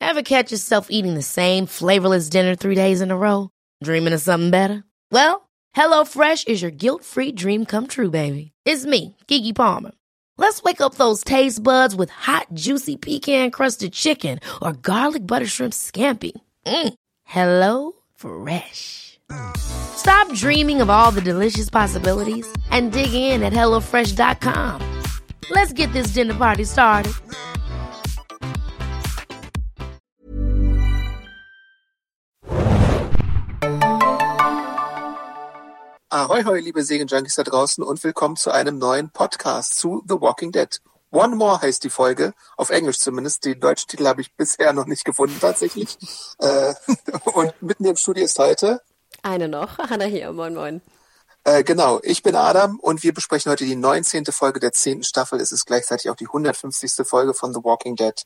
Ever catch yourself eating the same flavorless dinner 3 days in a row? Dreaming of something better? Well, HelloFresh is your guilt-free dream come true, baby. It's me, Keke Palmer. Let's wake up those taste buds with hot, juicy pecan-crusted chicken or garlic butter shrimp scampi. Hello Fresh. Stop dreaming of all the delicious possibilities and dig in at HelloFresh.com. Let's get this dinner party started. Ahoi, hoi, liebe Serienjunkies da draußen und willkommen zu einem neuen Podcast zu The Walking Dead. One More heißt die Folge, auf Englisch zumindest. Den deutschen Titel habe ich bisher noch nicht gefunden tatsächlich. Und mitten im Studio ist heute... Eine noch, Hannah hier, moin moin. Genau, ich bin Adam und wir besprechen heute die 19. Folge der 10. Staffel. Es ist gleichzeitig auch die 150. Folge von The Walking Dead,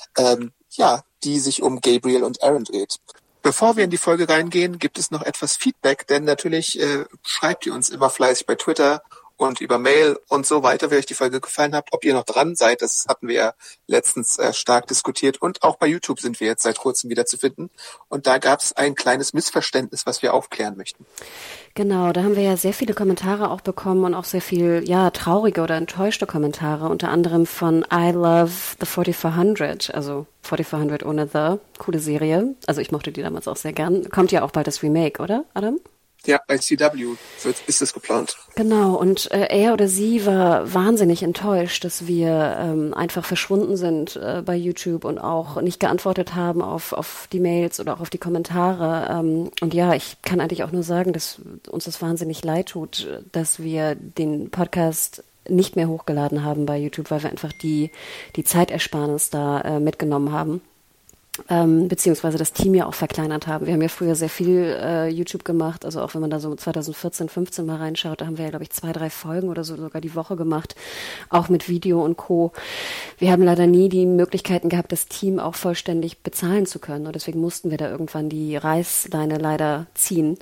die sich um Gabriel und Aaron dreht. Bevor wir in die Folge reingehen, gibt es noch etwas Feedback, denn natürlich schreibt ihr uns immer fleißig bei Twitter und über Mail und so weiter, wenn euch die Folge gefallen hat, ob ihr noch dran seid. Das hatten wir ja letztens stark diskutiert und auch bei YouTube sind wir jetzt seit kurzem wieder zu finden. Und da gab es ein kleines Missverständnis, was wir aufklären möchten. Genau, da haben wir ja sehr viele Kommentare auch bekommen und auch sehr viel, traurige oder enttäuschte Kommentare, unter anderem von I Love the 4400, also 4400 ohne The, coole Serie. Also ich mochte die damals auch sehr gern. Kommt ja auch bald das Remake, oder, Adam? Ja, bei CW ist es geplant. Genau, und er oder sie war wahnsinnig enttäuscht, dass wir einfach verschwunden sind bei YouTube und auch nicht geantwortet haben auf die Mails oder auch auf die Kommentare. Und ja, ich kann eigentlich auch nur sagen, dass uns das wahnsinnig leid tut, dass wir den Podcast nicht mehr hochgeladen haben bei YouTube, weil wir einfach die Zeitersparnis da mitgenommen haben. Beziehungsweise das Team ja auch verkleinert haben. Wir haben ja früher sehr viel YouTube gemacht, also auch wenn man da so 2014, 15 mal reinschaut, da haben wir ja, glaube ich, 2, 3 Folgen oder so sogar die Woche gemacht, auch mit Video und Co. Wir haben leider nie die Möglichkeiten gehabt, das Team auch vollständig bezahlen zu können und deswegen mussten wir da irgendwann die Reißleine leider ziehen.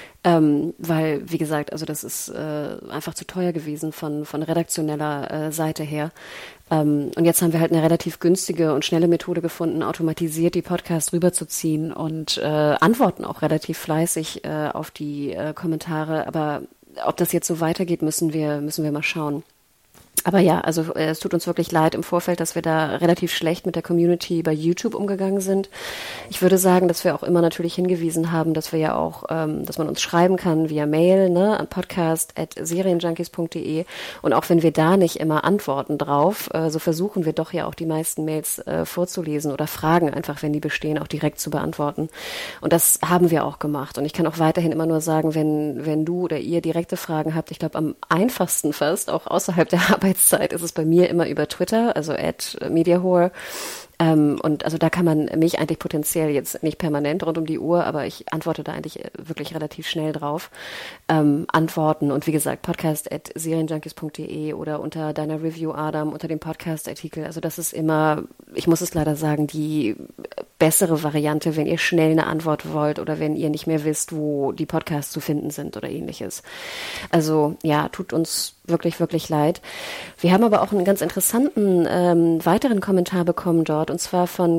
Weil, wie gesagt, also das ist einfach zu teuer gewesen von redaktioneller Seite her. Und jetzt haben wir halt eine relativ günstige und schnelle Methode gefunden, automatisiert die Podcasts rüberzuziehen und antworten auch relativ fleißig auf die Kommentare. Aber ob das jetzt so weitergeht, müssen wir mal schauen. Aber ja, also es tut uns wirklich leid im Vorfeld, dass wir da relativ schlecht mit der Community bei YouTube umgegangen sind. Ich würde sagen, dass wir auch immer natürlich hingewiesen haben, dass wir ja auch, dass man uns schreiben kann via Mail, ne, an podcast@serienjunkies.de und auch wenn wir da nicht immer antworten drauf, so versuchen wir doch ja auch die meisten Mails vorzulesen oder Fragen einfach, wenn die bestehen, auch direkt zu beantworten. Und das haben wir auch gemacht. Und ich kann auch weiterhin immer nur sagen, wenn du oder ihr direkte Fragen habt, ich glaube am einfachsten fast, auch außerhalb der Arbeitszeit ist es bei mir immer über Twitter, also @mediahore. Und also da kann man mich eigentlich potenziell jetzt nicht permanent rund um die Uhr, aber ich antworte da eigentlich wirklich relativ schnell drauf. Antworten und wie gesagt, podcast@serienjunkies.de oder unter deiner Review, Adam, unter dem Podcast-Artikel. Also das ist immer, ich muss es leider sagen, die bessere Variante, wenn ihr schnell eine Antwort wollt oder wenn ihr nicht mehr wisst, wo die Podcasts zu finden sind oder ähnliches. Also ja, tut uns wirklich, wirklich leid. Wir haben aber auch einen ganz interessanten weiteren Kommentar bekommen dort, und zwar von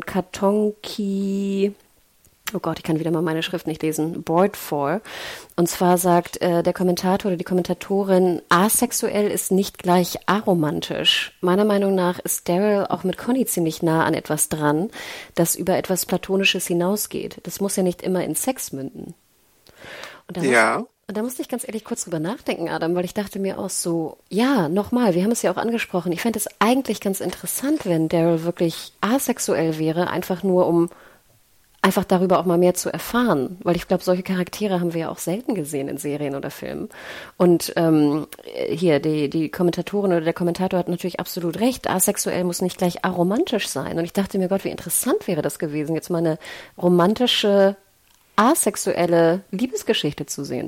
Katonki, oh Gott, ich kann wieder mal meine Schrift nicht lesen, Board 4. Und zwar sagt der Kommentator oder die Kommentatorin, asexuell ist nicht gleich aromantisch. Meiner Meinung nach ist Daryl auch mit Conny ziemlich nah an etwas dran, das über etwas Platonisches hinausgeht. Das muss ja nicht immer in Sex münden. Und da musste ich ganz ehrlich kurz drüber nachdenken, Adam, weil ich dachte mir auch so, ja, nochmal, wir haben es ja auch angesprochen, ich fände es eigentlich ganz interessant, wenn Daryl wirklich asexuell wäre, einfach nur um einfach darüber auch mal mehr zu erfahren, weil ich glaube, solche Charaktere haben wir ja auch selten gesehen in Serien oder Filmen. Und hier, die Kommentatorin oder der Kommentator hat natürlich absolut recht, asexuell muss nicht gleich aromantisch sein. Und ich dachte mir, Gott, wie interessant wäre das gewesen, jetzt mal eine romantische, asexuelle Liebesgeschichte zu sehen.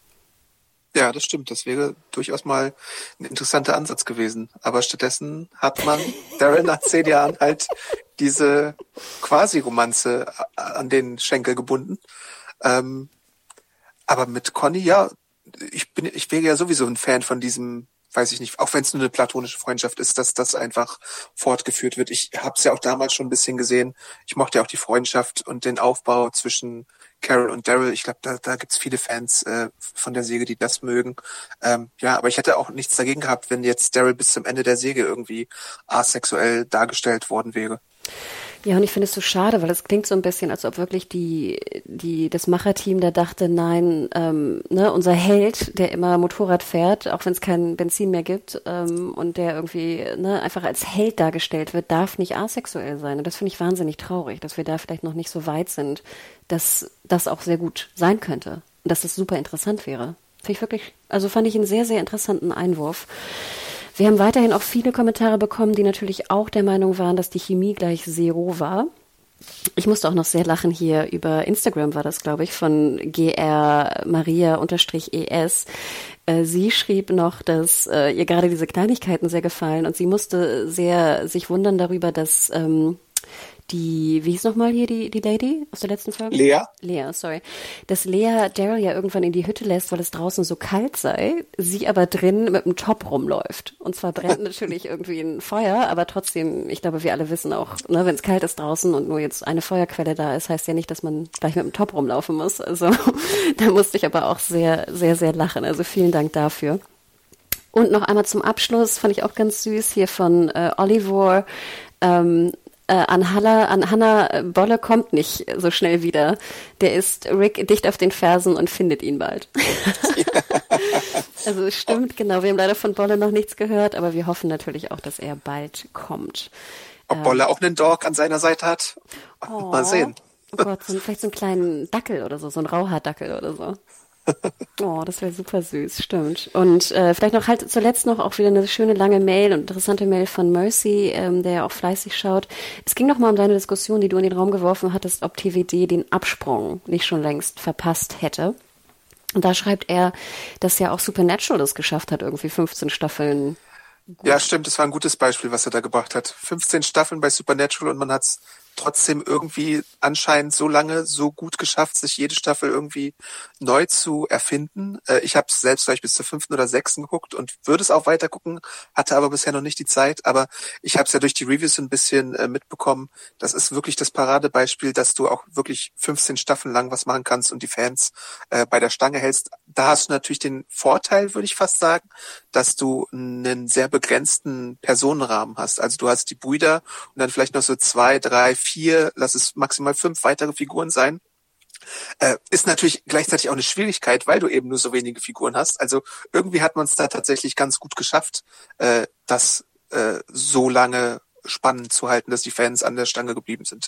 Ja, das stimmt. Das wäre durchaus mal ein interessanter Ansatz gewesen. Aber stattdessen hat man Daryl nach 10 Jahren halt diese Quasi-Romanze an den Schenkel gebunden. Aber mit Conny, ja, ich wäre ja sowieso ein Fan von diesem weiß ich nicht, auch wenn es nur eine platonische Freundschaft ist, dass das einfach fortgeführt wird. Ich habe es ja auch damals schon ein bisschen gesehen. Ich mochte ja auch die Freundschaft und den Aufbau zwischen Carol und Daryl. Ich glaube, da gibt's viele Fans von der Serie, die das mögen. Ja, aber ich hätte auch nichts dagegen gehabt, wenn jetzt Daryl bis zum Ende der Serie irgendwie asexuell dargestellt worden wäre. Ja, und ich finde es so schade, weil es klingt so ein bisschen, als ob wirklich das Macherteam da dachte, nein, unser Held, der immer Motorrad fährt, auch wenn es kein Benzin mehr gibt, und der irgendwie einfach als Held dargestellt wird, darf nicht asexuell sein. Und das finde ich wahnsinnig traurig, dass wir da vielleicht noch nicht so weit sind, dass das auch sehr gut sein könnte und dass das super interessant wäre. Fand ich einen sehr, sehr interessanten Einwurf. Wir haben weiterhin auch viele Kommentare bekommen, die natürlich auch der Meinung waren, dass die Chemie gleich Zero war. Ich musste auch noch sehr lachen hier über Instagram, war das, glaube ich, von grmaria_es. Sie schrieb noch, dass ihr gerade diese Kleinigkeiten sehr gefallen und sie musste sehr sich wundern darüber, dass wie hieß nochmal hier die Lady aus der letzten Folge? Lea, sorry. Dass Lea Daryl ja irgendwann in die Hütte lässt, weil es draußen so kalt sei, sie aber drin mit einem Top rumläuft. Und zwar brennt natürlich irgendwie ein Feuer, aber trotzdem, ich glaube, wir alle wissen auch, wenn es kalt ist draußen und nur jetzt eine Feuerquelle da ist, heißt ja nicht, dass man gleich mit einem Top rumlaufen muss. Also da musste ich aber auch sehr, sehr, sehr lachen. Also vielen Dank dafür. Und noch einmal zum Abschluss, fand ich auch ganz süß, hier von Oliver, an Hannah Bolle kommt nicht so schnell wieder. Der ist Rick dicht auf den Fersen und findet ihn bald. Also es stimmt, genau. Wir haben leider von Bolle noch nichts gehört, aber wir hoffen natürlich auch, dass er bald kommt. Ob Bolle auch einen Dog an seiner Seite hat? Mal sehen. Oh Gott, vielleicht so einen kleinen Dackel oder so ein Rauhaardackel oder so. Oh, das wäre super süß, stimmt. Und vielleicht noch halt zuletzt noch auch wieder eine schöne lange Mail und interessante Mail von Mercy, der ja auch fleißig schaut. Es ging noch mal um deine Diskussion, die du in den Raum geworfen hattest, ob TVD den Absprung nicht schon längst verpasst hätte. Und da schreibt er, dass ja auch Supernatural das geschafft hat, irgendwie 15 Staffeln. Gut. Ja, stimmt, das war ein gutes Beispiel, was er da gebracht hat. 15 Staffeln bei Supernatural und man hat's trotzdem irgendwie anscheinend so lange, so gut geschafft, sich jede Staffel irgendwie neu zu erfinden. Ich habe es selbst gleich bis zur 5. oder 6. geguckt und würde es auch weiter gucken, hatte aber bisher noch nicht die Zeit. Aber ich habe es ja durch die Reviews ein bisschen mitbekommen. Das ist wirklich das Paradebeispiel, dass du auch wirklich 15 Staffeln lang was machen kannst und die Fans bei der Stange hältst. Da hast du natürlich den Vorteil, würde ich fast sagen, dass du einen sehr begrenzten Personenrahmen hast. Also du hast die Brüder und dann vielleicht noch so 2, 3, 4, lass es maximal 5 weitere Figuren sein. Ist natürlich gleichzeitig auch eine Schwierigkeit, weil du eben nur so wenige Figuren hast. Also irgendwie hat man es da tatsächlich ganz gut geschafft, das so lange spannend zu halten, dass die Fans an der Stange geblieben sind.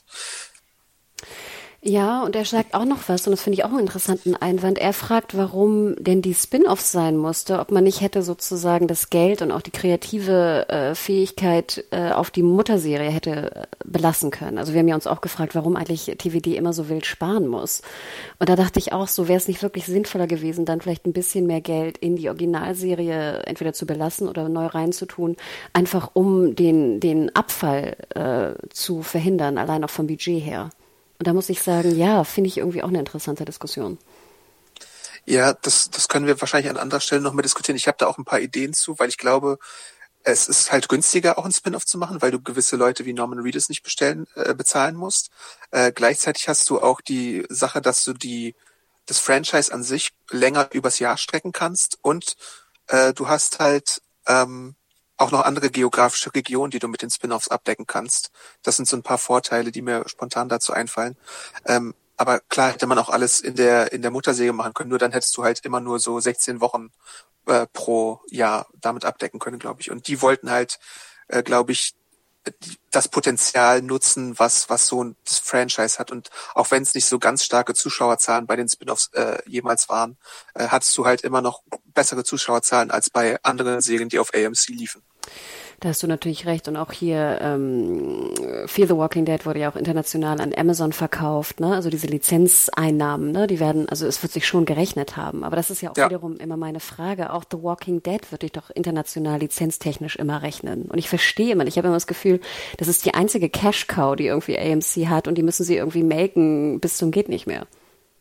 Ja, und er sagt auch noch was, und das finde ich auch einen interessanten Einwand. Er fragt, warum denn die Spin-offs sein musste, ob man nicht hätte sozusagen das Geld und auch die kreative Fähigkeit auf die Mutterserie hätte belassen können. Also wir haben ja uns auch gefragt, warum eigentlich TVD immer so wild sparen muss. Und da dachte ich auch so, wäre es nicht wirklich sinnvoller gewesen, dann vielleicht ein bisschen mehr Geld in die Originalserie entweder zu belassen oder neu reinzutun, einfach um den Abfall zu verhindern, allein auch vom Budget her. Und da muss ich sagen, ja, finde ich irgendwie auch eine interessante Diskussion. Ja, das können wir wahrscheinlich an anderer Stelle noch mal diskutieren. Ich habe da auch ein paar Ideen zu, weil ich glaube, es ist halt günstiger, auch einen Spin-off zu machen, weil du gewisse Leute wie Norman Reedus nicht bezahlen musst. Gleichzeitig hast du auch die Sache, dass du das Franchise an sich länger übers Jahr strecken kannst und du hast halt auch noch andere geografische Regionen, die du mit den Spin-offs abdecken kannst. Das sind so ein paar Vorteile, die mir spontan dazu einfallen. Aber klar hätte man auch alles in der Mutterserie machen können, nur dann hättest du halt immer nur so 16 Wochen pro Jahr damit abdecken können, glaube ich. Und die wollten halt, glaube ich, das Potenzial nutzen, was so ein Franchise hat. Und auch wenn es nicht so ganz starke Zuschauerzahlen bei den Spin-offs jemals waren, hattest du halt immer noch bessere Zuschauerzahlen als bei anderen Serien, die auf AMC liefen. Da hast du natürlich recht. Und auch hier Fear the Walking Dead wurde ja auch international an Amazon verkauft, ne? Also diese Lizenzeinnahmen, ne? Die werden, also es wird sich schon gerechnet haben. Aber das ist ja auch wiederum immer meine Frage. Auch The Walking Dead würde ich doch international lizenztechnisch immer rechnen. Und ich verstehe immer, ich habe immer das Gefühl, das ist die einzige Cash-Cow, die irgendwie AMC hat und die müssen sie irgendwie melken bis zum geht nicht mehr.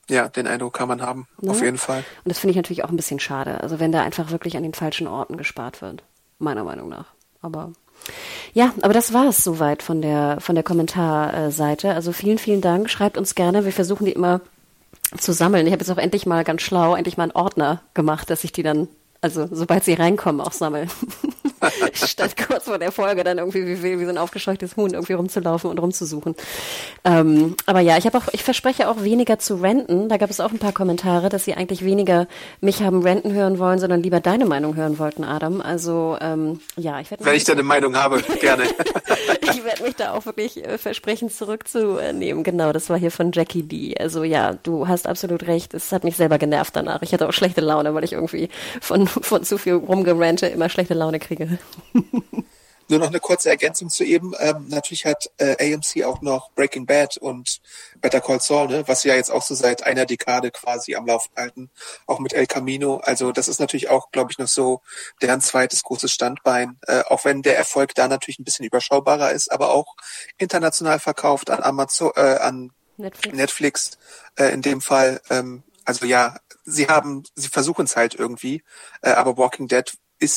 Ja, den Eindruck kann man haben, auf jeden Fall. Und das finde ich natürlich auch ein bisschen schade. Also wenn da einfach wirklich an den falschen Orten gespart wird, meiner Meinung nach. Aber das war es soweit von der Kommentarseite. Also vielen, vielen Dank. Schreibt uns gerne. Wir versuchen die immer zu sammeln. Ich habe jetzt auch endlich mal ganz schlau, einen Ordner gemacht, dass ich die dann, also sobald sie reinkommen, auch sammle. Statt kurz vor der Folge dann irgendwie wie so ein aufgescheuchtes Huhn irgendwie rumzulaufen und rumzusuchen. Aber ja, ich verspreche auch weniger zu ranten. Da gab es auch ein paar Kommentare, dass sie eigentlich weniger mich haben ranten hören wollen, sondern lieber deine Meinung hören wollten, Adam. Also ich werde... Wenn ich deine Meinung habe, gerne. Ich werde mich da auch wirklich versprechen zurückzunehmen. Genau, das war hier von Jackie D. Also ja, du hast absolut recht. Es hat mich selber genervt danach. Ich hatte auch schlechte Laune, weil ich irgendwie von zu viel rumgerante immer schlechte Laune kriege. Nur noch eine kurze Ergänzung zu eben. Natürlich hat AMC auch noch Breaking Bad und Better Call Saul, ne, was sie ja jetzt auch so seit einer Dekade quasi am Laufen halten, auch mit El Camino. Also das ist natürlich auch, glaube ich, noch so deren zweites großes Standbein, auch wenn der Erfolg da natürlich ein bisschen überschaubarer ist, aber auch international verkauft an Amazon, an Netflix in dem Fall. Also ja, sie versuchen es halt irgendwie, aber Walking Dead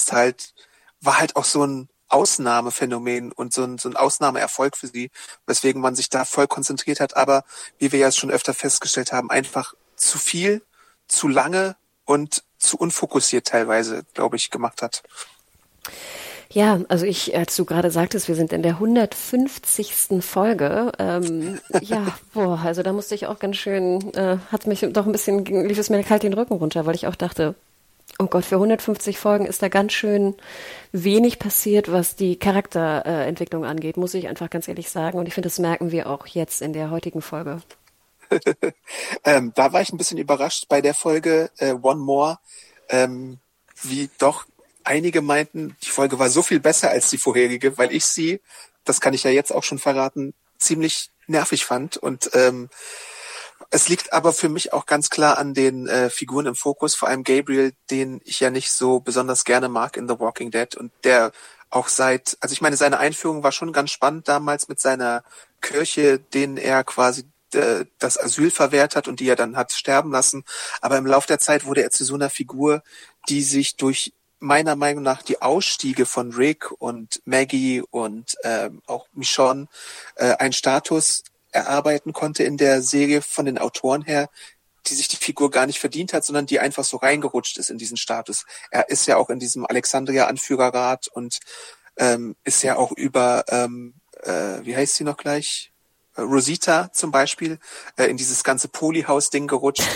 war halt auch so ein Ausnahmephänomen und so ein Ausnahmeerfolg für sie, weswegen man sich da voll konzentriert hat, aber wie wir ja schon öfter festgestellt haben, einfach zu viel, zu lange und zu unfokussiert teilweise, glaube ich, gemacht hat. Ja, also als du gerade sagtest, wir sind in der 150. Folge, also da musste ich auch ganz schön, lief es mir kalt den Rücken runter, weil ich auch dachte, oh Gott, für 150 Folgen ist da ganz schön wenig passiert, was die Charakterentwicklung angeht, muss ich einfach ganz ehrlich sagen. Und ich finde, das merken wir auch jetzt in der heutigen Folge. Da war ich ein bisschen überrascht bei der Folge One More, wie doch einige meinten, die Folge war so viel besser als die vorherige, weil ich sie, das kann ich ja jetzt auch schon verraten, ziemlich nervig fand. Und es liegt aber für mich auch ganz klar an den Figuren im Fokus, vor allem Gabriel, den ich ja nicht so besonders gerne mag in The Walking Dead und der auch seine Einführung war schon ganz spannend damals mit seiner Kirche, denen er quasi das Asyl verwehrt hat und die er dann hat sterben lassen. Aber im Laufe der Zeit wurde er zu so einer Figur, die sich durch meiner Meinung nach die Ausstiege von Rick und Maggie und auch Michonne einen Status erarbeiten konnte in der Serie von den Autoren her, die sich die Figur gar nicht verdient hat, sondern die einfach so reingerutscht ist in diesen Status. Er ist ja auch in diesem Alexandria-Anführerrat und ist ja auch über, wie heißt sie noch gleich? Rosita zum Beispiel, in dieses ganze Polyhaus-Ding gerutscht.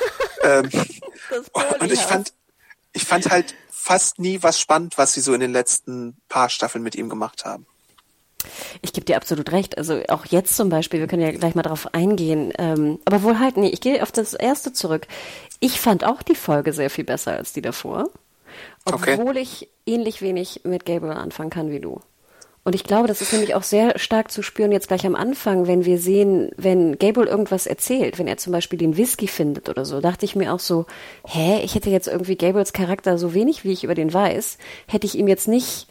Und ich fand halt fast nie was spannend, was sie so in den letzten paar Staffeln mit ihm gemacht haben. Ich gebe dir absolut recht. Also auch jetzt zum Beispiel, wir können ja gleich mal darauf eingehen. Aber wohl halt, ich gehe auf das erste zurück. Ich fand auch die Folge sehr viel besser als die davor. Obwohl ich ähnlich wenig mit Gabriel anfangen kann wie du. Und ich glaube, das ist nämlich auch sehr stark zu spüren jetzt gleich am Anfang, wenn wir sehen, wenn Gabriel irgendwas erzählt, wenn er zum Beispiel den Whisky findet oder so, dachte ich mir auch so, ich hätte jetzt irgendwie Gabriels Charakter so wenig, wie ich über den weiß, hätte ich ihm jetzt nicht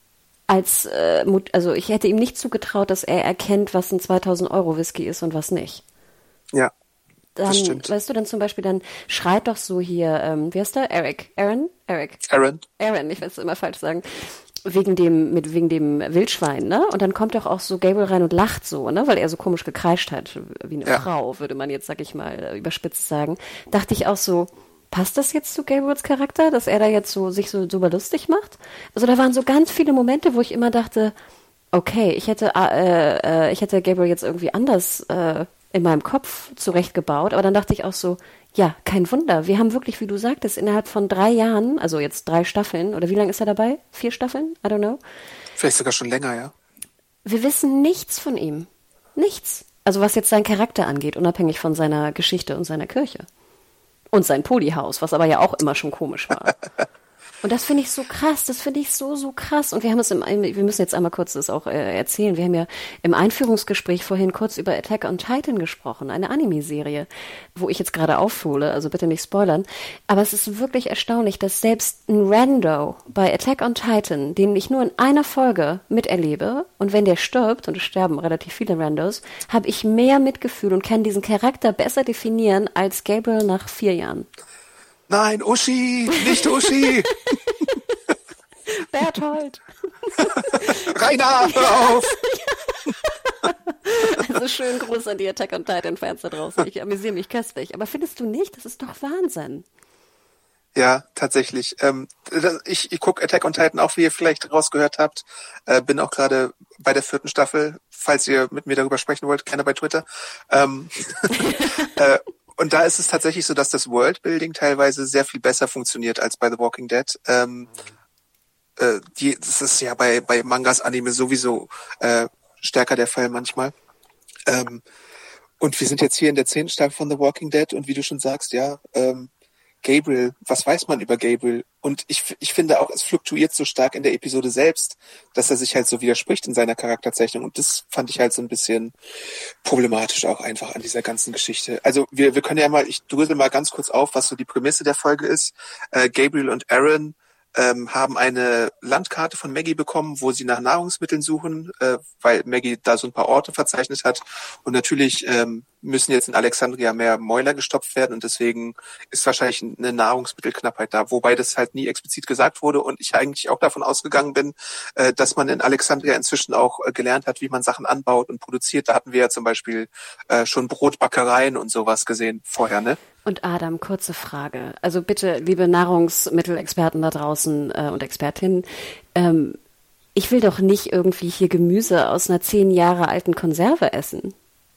ich hätte ihm nicht zugetraut, dass er erkennt, was ein 2000 € Whisky ist und was nicht. Ja, dann, das stimmt. Weißt du, dann zum Beispiel, dann schreit doch so hier, wie heißt der? Aaron, ich will es immer falsch sagen. Wegen dem Wildschwein, ne? Und dann kommt doch auch so Gabriel rein und lacht so, ne? Weil er so komisch gekreischt hat, wie eine Frau, würde man jetzt, sag ich mal, überspitzt sagen. Dachte ich auch so, passt das jetzt zu Gabriels Charakter, dass er da jetzt sich so super lustig macht? Also da waren so ganz viele Momente, wo ich immer dachte, okay, ich hätte Gabriel jetzt irgendwie anders in meinem Kopf zurechtgebaut, aber dann dachte ich auch so, ja, kein Wunder. Wir haben wirklich, wie du sagtest, innerhalb von 3 Jahren, also jetzt 3 Staffeln, oder wie lange ist er dabei? 4 Staffeln? I don't know. Vielleicht sogar schon länger, ja. Wir wissen nichts von ihm. Nichts. Also was jetzt seinen Charakter angeht, unabhängig von seiner Geschichte und seiner Kirche. Und sein Polyhaus, was aber ja auch immer schon komisch war. Und das finde ich so krass, das finde ich so krass. Und wir müssen jetzt einmal kurz das auch erzählen. Wir haben ja im Einführungsgespräch vorhin kurz über Attack on Titan gesprochen, eine Anime-Serie, wo ich jetzt gerade aufhole, also bitte nicht spoilern. Aber es ist wirklich erstaunlich, dass selbst ein Rando bei Attack on Titan, den ich nur in einer Folge miterlebe, und wenn der stirbt, und es sterben relativ viele Randos, habe ich mehr Mitgefühl und kann diesen Charakter besser definieren als Gabriel nach 4 Jahren. Nein, Uschi, nicht Uschi. Berthold. Rainer, hör auf. Also schönen Gruß an die Attack on Titan Fans da draußen. Ich amüsiere mich köstlich. Aber findest du nicht? Das ist doch Wahnsinn. Ja, tatsächlich. Ich gucke Attack on Titan auch, wie ihr vielleicht rausgehört habt. Bin auch gerade bei der 4. Staffel. Falls ihr mit mir darüber sprechen wollt, gerne bei Twitter. Und da ist es tatsächlich so, dass das Worldbuilding teilweise sehr viel besser funktioniert als bei The Walking Dead. Das ist ja bei Mangas, Anime sowieso stärker der Fall manchmal. Und wir sind jetzt hier in der 10. Staffel von The Walking Dead und wie du schon sagst, ja, Gabriel, was weiß man über Gabriel? Und ich finde auch, es fluktuiert so stark in der Episode selbst, dass er sich halt so widerspricht in seiner Charakterzeichnung. Und das fand ich halt so ein bisschen problematisch auch einfach an dieser ganzen Geschichte. Also wir können ja mal, ich drösel mal ganz kurz auf, was so die Prämisse der Folge ist. Gabriel und Aaron haben eine Landkarte von Maggie bekommen, wo sie nach Nahrungsmitteln suchen, weil Maggie da so ein paar Orte verzeichnet hat. Und natürlich müssen jetzt in Alexandria mehr Mäuler gestopft werden und deswegen ist wahrscheinlich eine Nahrungsmittelknappheit da, wobei das halt nie explizit gesagt wurde und ich eigentlich auch davon ausgegangen bin, dass man in Alexandria inzwischen auch gelernt hat, wie man Sachen anbaut und produziert. Da hatten wir ja zum Beispiel schon Brotbackereien und sowas gesehen vorher, ne? Und Adam, kurze Frage. Also bitte, liebe Nahrungsmittelexperten da draußen und Expertinnen, ich will doch nicht irgendwie hier Gemüse aus einer 10 Jahre alten Konserve essen.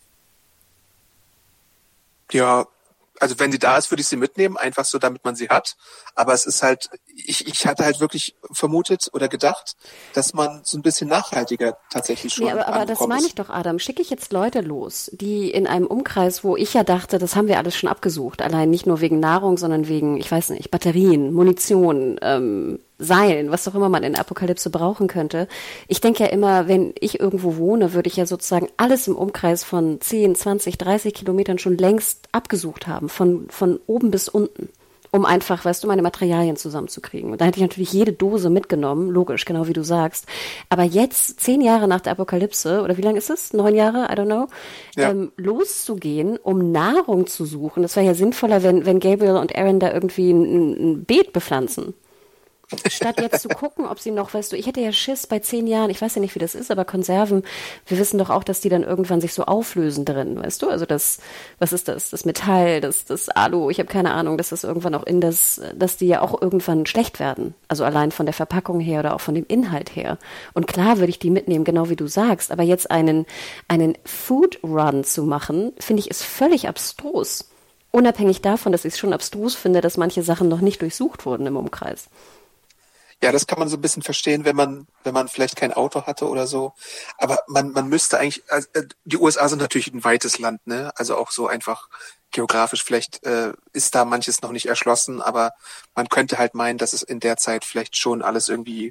Ja, also wenn sie da ist, würde ich sie mitnehmen, einfach so, damit man sie hat. Aber es ist halt, ich hatte halt wirklich vermutet oder gedacht, dass man so ein bisschen nachhaltiger tatsächlich schon aber das meine ich doch, Adam. Schicke ich jetzt Leute los, die in einem Umkreis, wo ich ja dachte, das haben wir alles schon abgesucht. Allein nicht nur wegen Nahrung, sondern wegen, ich weiß nicht, Batterien, Munition, Seilen, was auch immer man in der Apokalypse brauchen könnte. Ich denke ja immer, wenn ich irgendwo wohne, würde ich ja sozusagen alles im Umkreis von 10, 20, 30 Kilometern schon längst abgesucht haben, von oben bis unten, um einfach, weißt du, meine Materialien zusammenzukriegen. Und da hätte ich natürlich jede Dose mitgenommen, logisch, genau wie du sagst. Aber jetzt, 10 Jahre nach der Apokalypse, oder wie lange ist es? 9 Jahre? I don't know. Ja. Loszugehen, um Nahrung zu suchen. Das wäre ja sinnvoller, wenn Gabriel und Aaron da irgendwie ein Beet bepflanzen. Statt jetzt zu gucken, ob sie noch, weißt du, ich hätte ja Schiss bei 10 Jahren, ich weiß ja nicht, wie das ist, aber Konserven, wir wissen doch auch, dass die dann irgendwann sich so auflösen drin, weißt du, also das, was ist das, das Metall, das Alu, ich habe keine Ahnung, dass das irgendwann auch dass die ja auch irgendwann schlecht werden, also allein von der Verpackung her oder auch von dem Inhalt her. Und klar würde ich die mitnehmen, genau wie du sagst, aber jetzt einen Food Run zu machen, finde ich, ist völlig abstrus. Unabhängig davon, dass ich es schon abstrus finde, dass manche Sachen noch nicht durchsucht wurden im Umkreis. Ja, das kann man so ein bisschen verstehen, wenn man vielleicht kein Auto hatte oder so. Aber man müsste eigentlich, also die USA sind natürlich ein weites Land, ne? Also auch so einfach geografisch, vielleicht ist da manches noch nicht erschlossen, aber man könnte halt meinen, dass es in der Zeit vielleicht schon alles irgendwie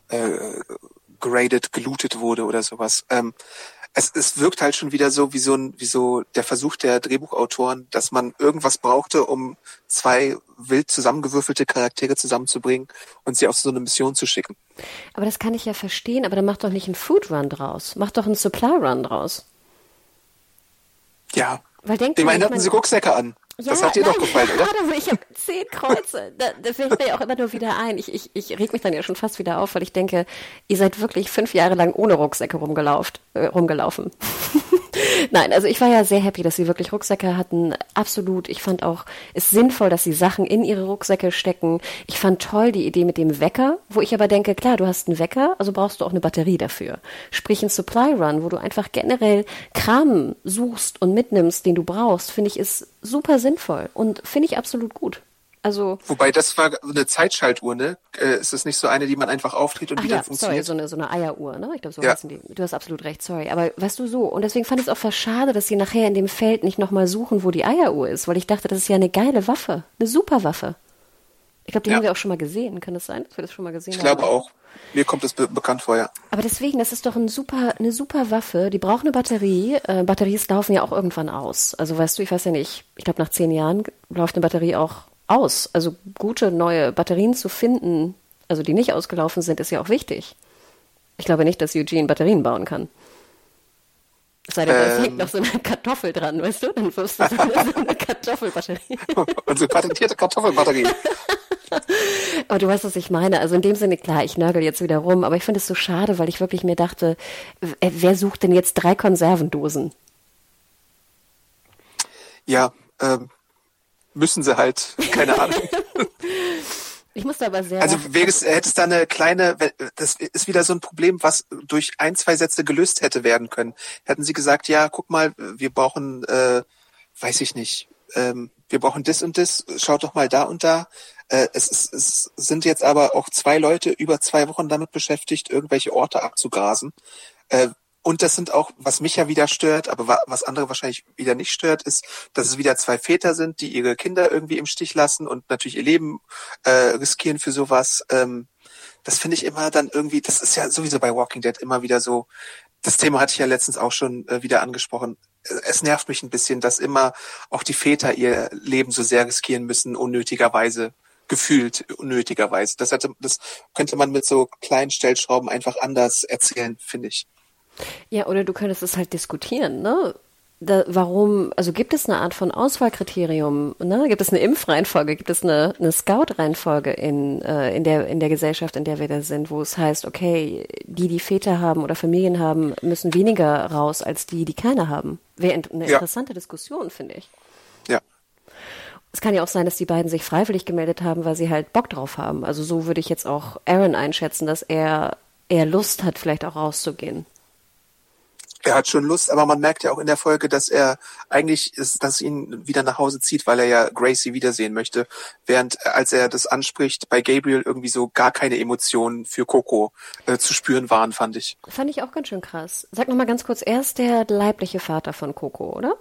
gelootet wurde oder sowas. Es wirkt halt schon wieder so wie so der Versuch der Drehbuchautoren, dass man irgendwas brauchte, um 2 wild zusammengewürfelte Charaktere zusammenzubringen und sie auf so eine Mission zu schicken. Aber das kann ich ja verstehen, aber dann mach doch nicht einen Food Run draus. Mach doch einen Supply Run draus. Ja. Weil immerhin hatten sie Rucksäcke an. Ja, das hat dir doch gefallen, oder? Adam, ich habe 10 Kreuze. Da fällt mir ja auch immer nur wieder ein. Ich reg mich dann ja schon fast wieder auf, weil ich denke, ihr seid wirklich 5 Jahre lang ohne Rucksäcke rumgelaufen. Nein, also ich war ja sehr happy, dass sie wirklich Rucksäcke hatten. Absolut. Ich fand auch es sinnvoll, dass sie Sachen in ihre Rucksäcke stecken. Ich fand toll die Idee mit dem Wecker, wo ich aber denke, klar, du hast einen Wecker, also brauchst du auch eine Batterie dafür. Sprich ein Supply Run, wo du einfach generell Kram suchst und mitnimmst, den du brauchst, finde ich, ist super sinnvoll und finde ich absolut gut. Also, wobei, das war eine Zeitschaltuhr, ne? Ist das nicht so eine, die man einfach aufdreht und wieder funktioniert? Sorry, so eine Eieruhr, ne? Ich glaube, so heißen die. Du hast absolut recht, sorry. Aber weißt du so, und deswegen fand ich es auch fast schade, dass sie nachher in dem Feld nicht nochmal suchen, wo die Eieruhr ist, weil ich dachte, das ist ja eine geile Waffe, eine super Waffe. Ich glaube, die haben wir auch schon mal gesehen. Kann das sein, dass wir das schon mal gesehen haben? Ich glaube auch. Mir kommt das bekannt vor, ja. Aber deswegen, das ist doch eine super Waffe. Die braucht eine Batterie. Batterien laufen ja auch irgendwann aus. Also weißt du, ich weiß ja nicht, ich glaube nach 10 Jahren läuft eine Batterie auch aus. Also gute neue Batterien zu finden, also die nicht ausgelaufen sind, ist ja auch wichtig. Ich glaube nicht, dass Eugene Batterien bauen kann. Es sei denn, es hängt noch so eine Kartoffel dran, weißt du? Dann wirst du so eine Kartoffelbatterie. Unsere patentierte Kartoffelbatterie. Aber du weißt, was ich meine. Also in dem Sinne, klar, ich nörgel jetzt wieder rum, aber ich finde es so schade, weil ich wirklich mir dachte, wer sucht denn jetzt 3 Konservendosen? Ja, müssen sie halt, keine Ahnung. Ich musste aber sehr... Also hätte es da eine kleine, das ist wieder so ein Problem, was durch 1, 2 Sätze gelöst hätte werden können. Hätten sie gesagt, ja, guck mal, wir brauchen, weiß ich nicht, wir brauchen das und das, schaut doch mal da und da. Es sind jetzt aber auch 2 Leute über 2 Wochen damit beschäftigt, irgendwelche Orte abzugrasen. Und das sind auch, was mich ja wieder stört, aber was andere wahrscheinlich wieder nicht stört, ist, dass es wieder 2 Väter sind, die ihre Kinder irgendwie im Stich lassen und natürlich ihr Leben riskieren für sowas. Das finde ich immer dann irgendwie, das ist ja sowieso bei Walking Dead immer wieder so, das Thema hatte ich ja letztens auch schon wieder angesprochen. Es nervt mich ein bisschen, dass immer auch die Väter ihr Leben so sehr riskieren müssen, unnötigerweise. Gefühlt unnötigerweise. Das könnte man mit so kleinen Stellschrauben einfach anders erzählen, finde ich. Ja, oder du könntest es halt diskutieren, ne? Warum, also gibt es eine Art von Auswahlkriterium, ne? Gibt es eine Impfreihenfolge, gibt es eine Scout-Reihenfolge in der Gesellschaft, in der wir da sind, wo es heißt, okay, die Väter haben oder Familien haben, müssen weniger raus als die keine haben. Wäre eine interessante Diskussion, finde ich. Ja. Es kann ja auch sein, dass die beiden sich freiwillig gemeldet haben, weil sie halt Bock drauf haben. Also so würde ich jetzt auch Aaron einschätzen, dass er Lust hat, vielleicht auch rauszugehen. Er hat schon Lust, aber man merkt ja auch in der Folge, dass er eigentlich ist, dass ihn wieder nach Hause zieht, weil er ja Gracie wiedersehen möchte. Während, als er das anspricht, bei Gabriel irgendwie so gar keine Emotionen für Coco zu spüren waren, fand ich. Fand ich auch ganz schön krass. Sag noch mal ganz kurz, er ist der leibliche Vater von Coco, oder?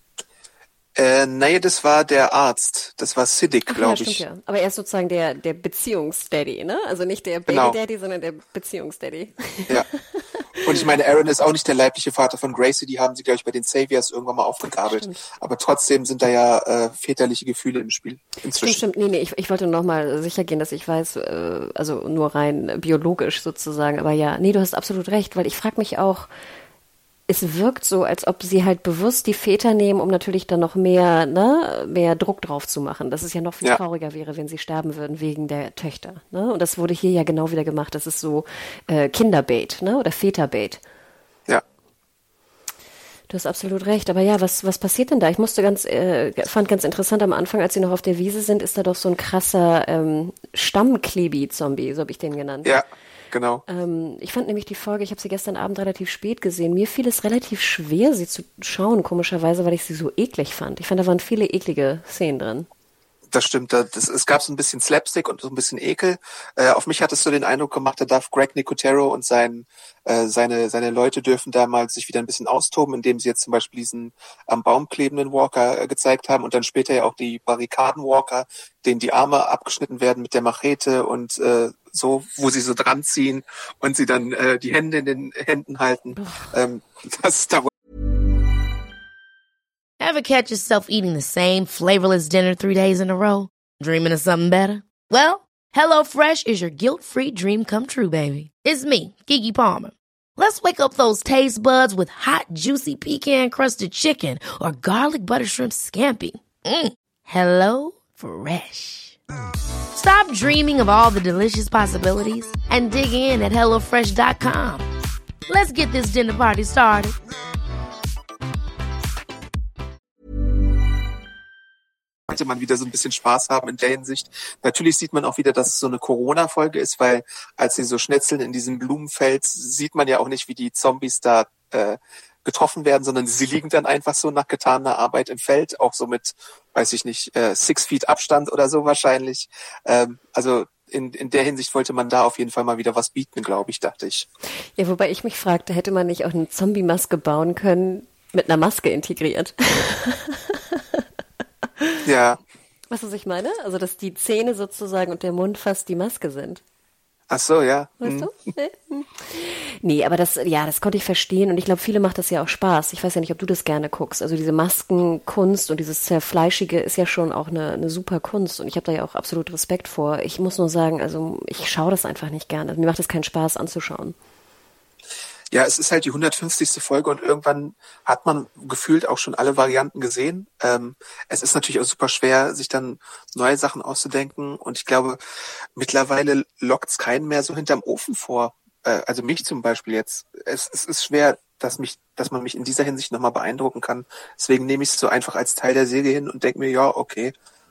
Nee, das war der Arzt. Das war Siddiq, glaube ich. Ja. Aber er ist sozusagen der Beziehungsdaddy, ne? Also nicht der Baby-Daddy, sondern der Beziehungsdaddy. Ja. Und ich meine, Aaron ist auch nicht der leibliche Vater von Gracie. Die haben sie, glaube ich, bei den Saviors irgendwann mal aufgegabelt. Stimmt. Aber trotzdem sind da ja väterliche Gefühle im Spiel inzwischen. Stimmt. Nee, ich wollte noch mal sicher gehen, dass ich weiß, also nur rein biologisch sozusagen. Aber ja, nee, du hast absolut recht, weil ich frage mich auch, es wirkt so, als ob sie halt bewusst die Väter nehmen, um natürlich dann noch mehr Druck drauf zu machen. Dass es ja noch viel trauriger wäre, wenn sie sterben würden wegen der Töchter. Ne? Und das wurde hier ja genau wieder gemacht. Das ist so Kinderbait, ne? Oder Väterbait. Ja. Du hast absolut recht. Aber ja, was passiert denn da? Ich fand ganz interessant am Anfang, als sie noch auf der Wiese sind, ist da doch so ein krasser Stammklebi-Zombie, so habe ich den genannt. Ja. Genau. Ich fand nämlich die Folge, ich habe sie gestern Abend relativ spät gesehen. Mir fiel es relativ schwer, sie zu schauen, komischerweise, weil ich sie so eklig fand. Ich fand, da waren viele eklige Szenen drin. Das stimmt. Es gab so ein bisschen Slapstick und so ein bisschen Ekel. Auf mich hat es so den Eindruck gemacht, da darf Greg Nicotero und seine Leute dürfen da mal sich wieder ein bisschen austoben, indem sie jetzt zum Beispiel diesen am Baum klebenden Walker gezeigt haben und dann später ja auch die Barrikaden-Walker, denen die Arme abgeschnitten werden mit der Machete und so, wo sie so dran ziehen und sie dann die Hände in den Händen halten. Ever catch yourself eating the same flavorless dinner 3 days in a row? Dreaming of something better? Well, HelloFresh is your guilt-free dream come true, baby. It's me, Keke Palmer. Let's wake up those taste buds with hot, juicy pecan-crusted chicken or garlic butter shrimp scampi. Hello Fresh. Stop dreaming of all the delicious possibilities and dig in at HelloFresh.com. Let's get this dinner party started. Sollte man wieder so ein bisschen Spaß haben in der Hinsicht. Natürlich sieht man auch wieder, dass es so eine Corona-Folge ist, weil als sie so schnetzeln in diesem Blumenfeld, sieht man ja auch nicht, wie die Zombies da getroffen werden, sondern sie liegen dann einfach so nach getaner Arbeit im Feld, auch so mit, weiß ich nicht, 6 Feet Abstand oder so wahrscheinlich. Also in der Hinsicht wollte man da auf jeden Fall mal wieder was bieten, glaube ich, dachte ich. Ja, wobei ich mich fragte, hätte man nicht auch eine Zombie-Maske bauen können, mit einer Maske integriert? Ja. Weißt du, was ich meine? Also, dass die Zähne sozusagen und der Mund fast die Maske sind. Ach so, ja. Weißt du? Nee, aber das konnte ich verstehen und ich glaube, viele macht das ja auch Spaß. Ich weiß ja nicht, ob du das gerne guckst. Also diese Maskenkunst und dieses Zerfleischige ist ja schon auch eine super Kunst und ich habe da ja auch absolut Respekt vor. Ich muss nur sagen, also ich schaue das einfach nicht gerne. Also mir macht es keinen Spaß anzuschauen. Ja, es ist halt die 150. Folge und irgendwann hat man gefühlt auch schon alle Varianten gesehen. Es ist natürlich auch super schwer, sich dann neue Sachen auszudenken und ich glaube, mittlerweile lockt es keinen mehr so hinterm Ofen vor. Also mich zum Beispiel jetzt. Es ist schwer, dass man mich in dieser Hinsicht nochmal beeindrucken kann. Deswegen nehme ich es so einfach als Teil der Serie hin und denke mir, ja, okay.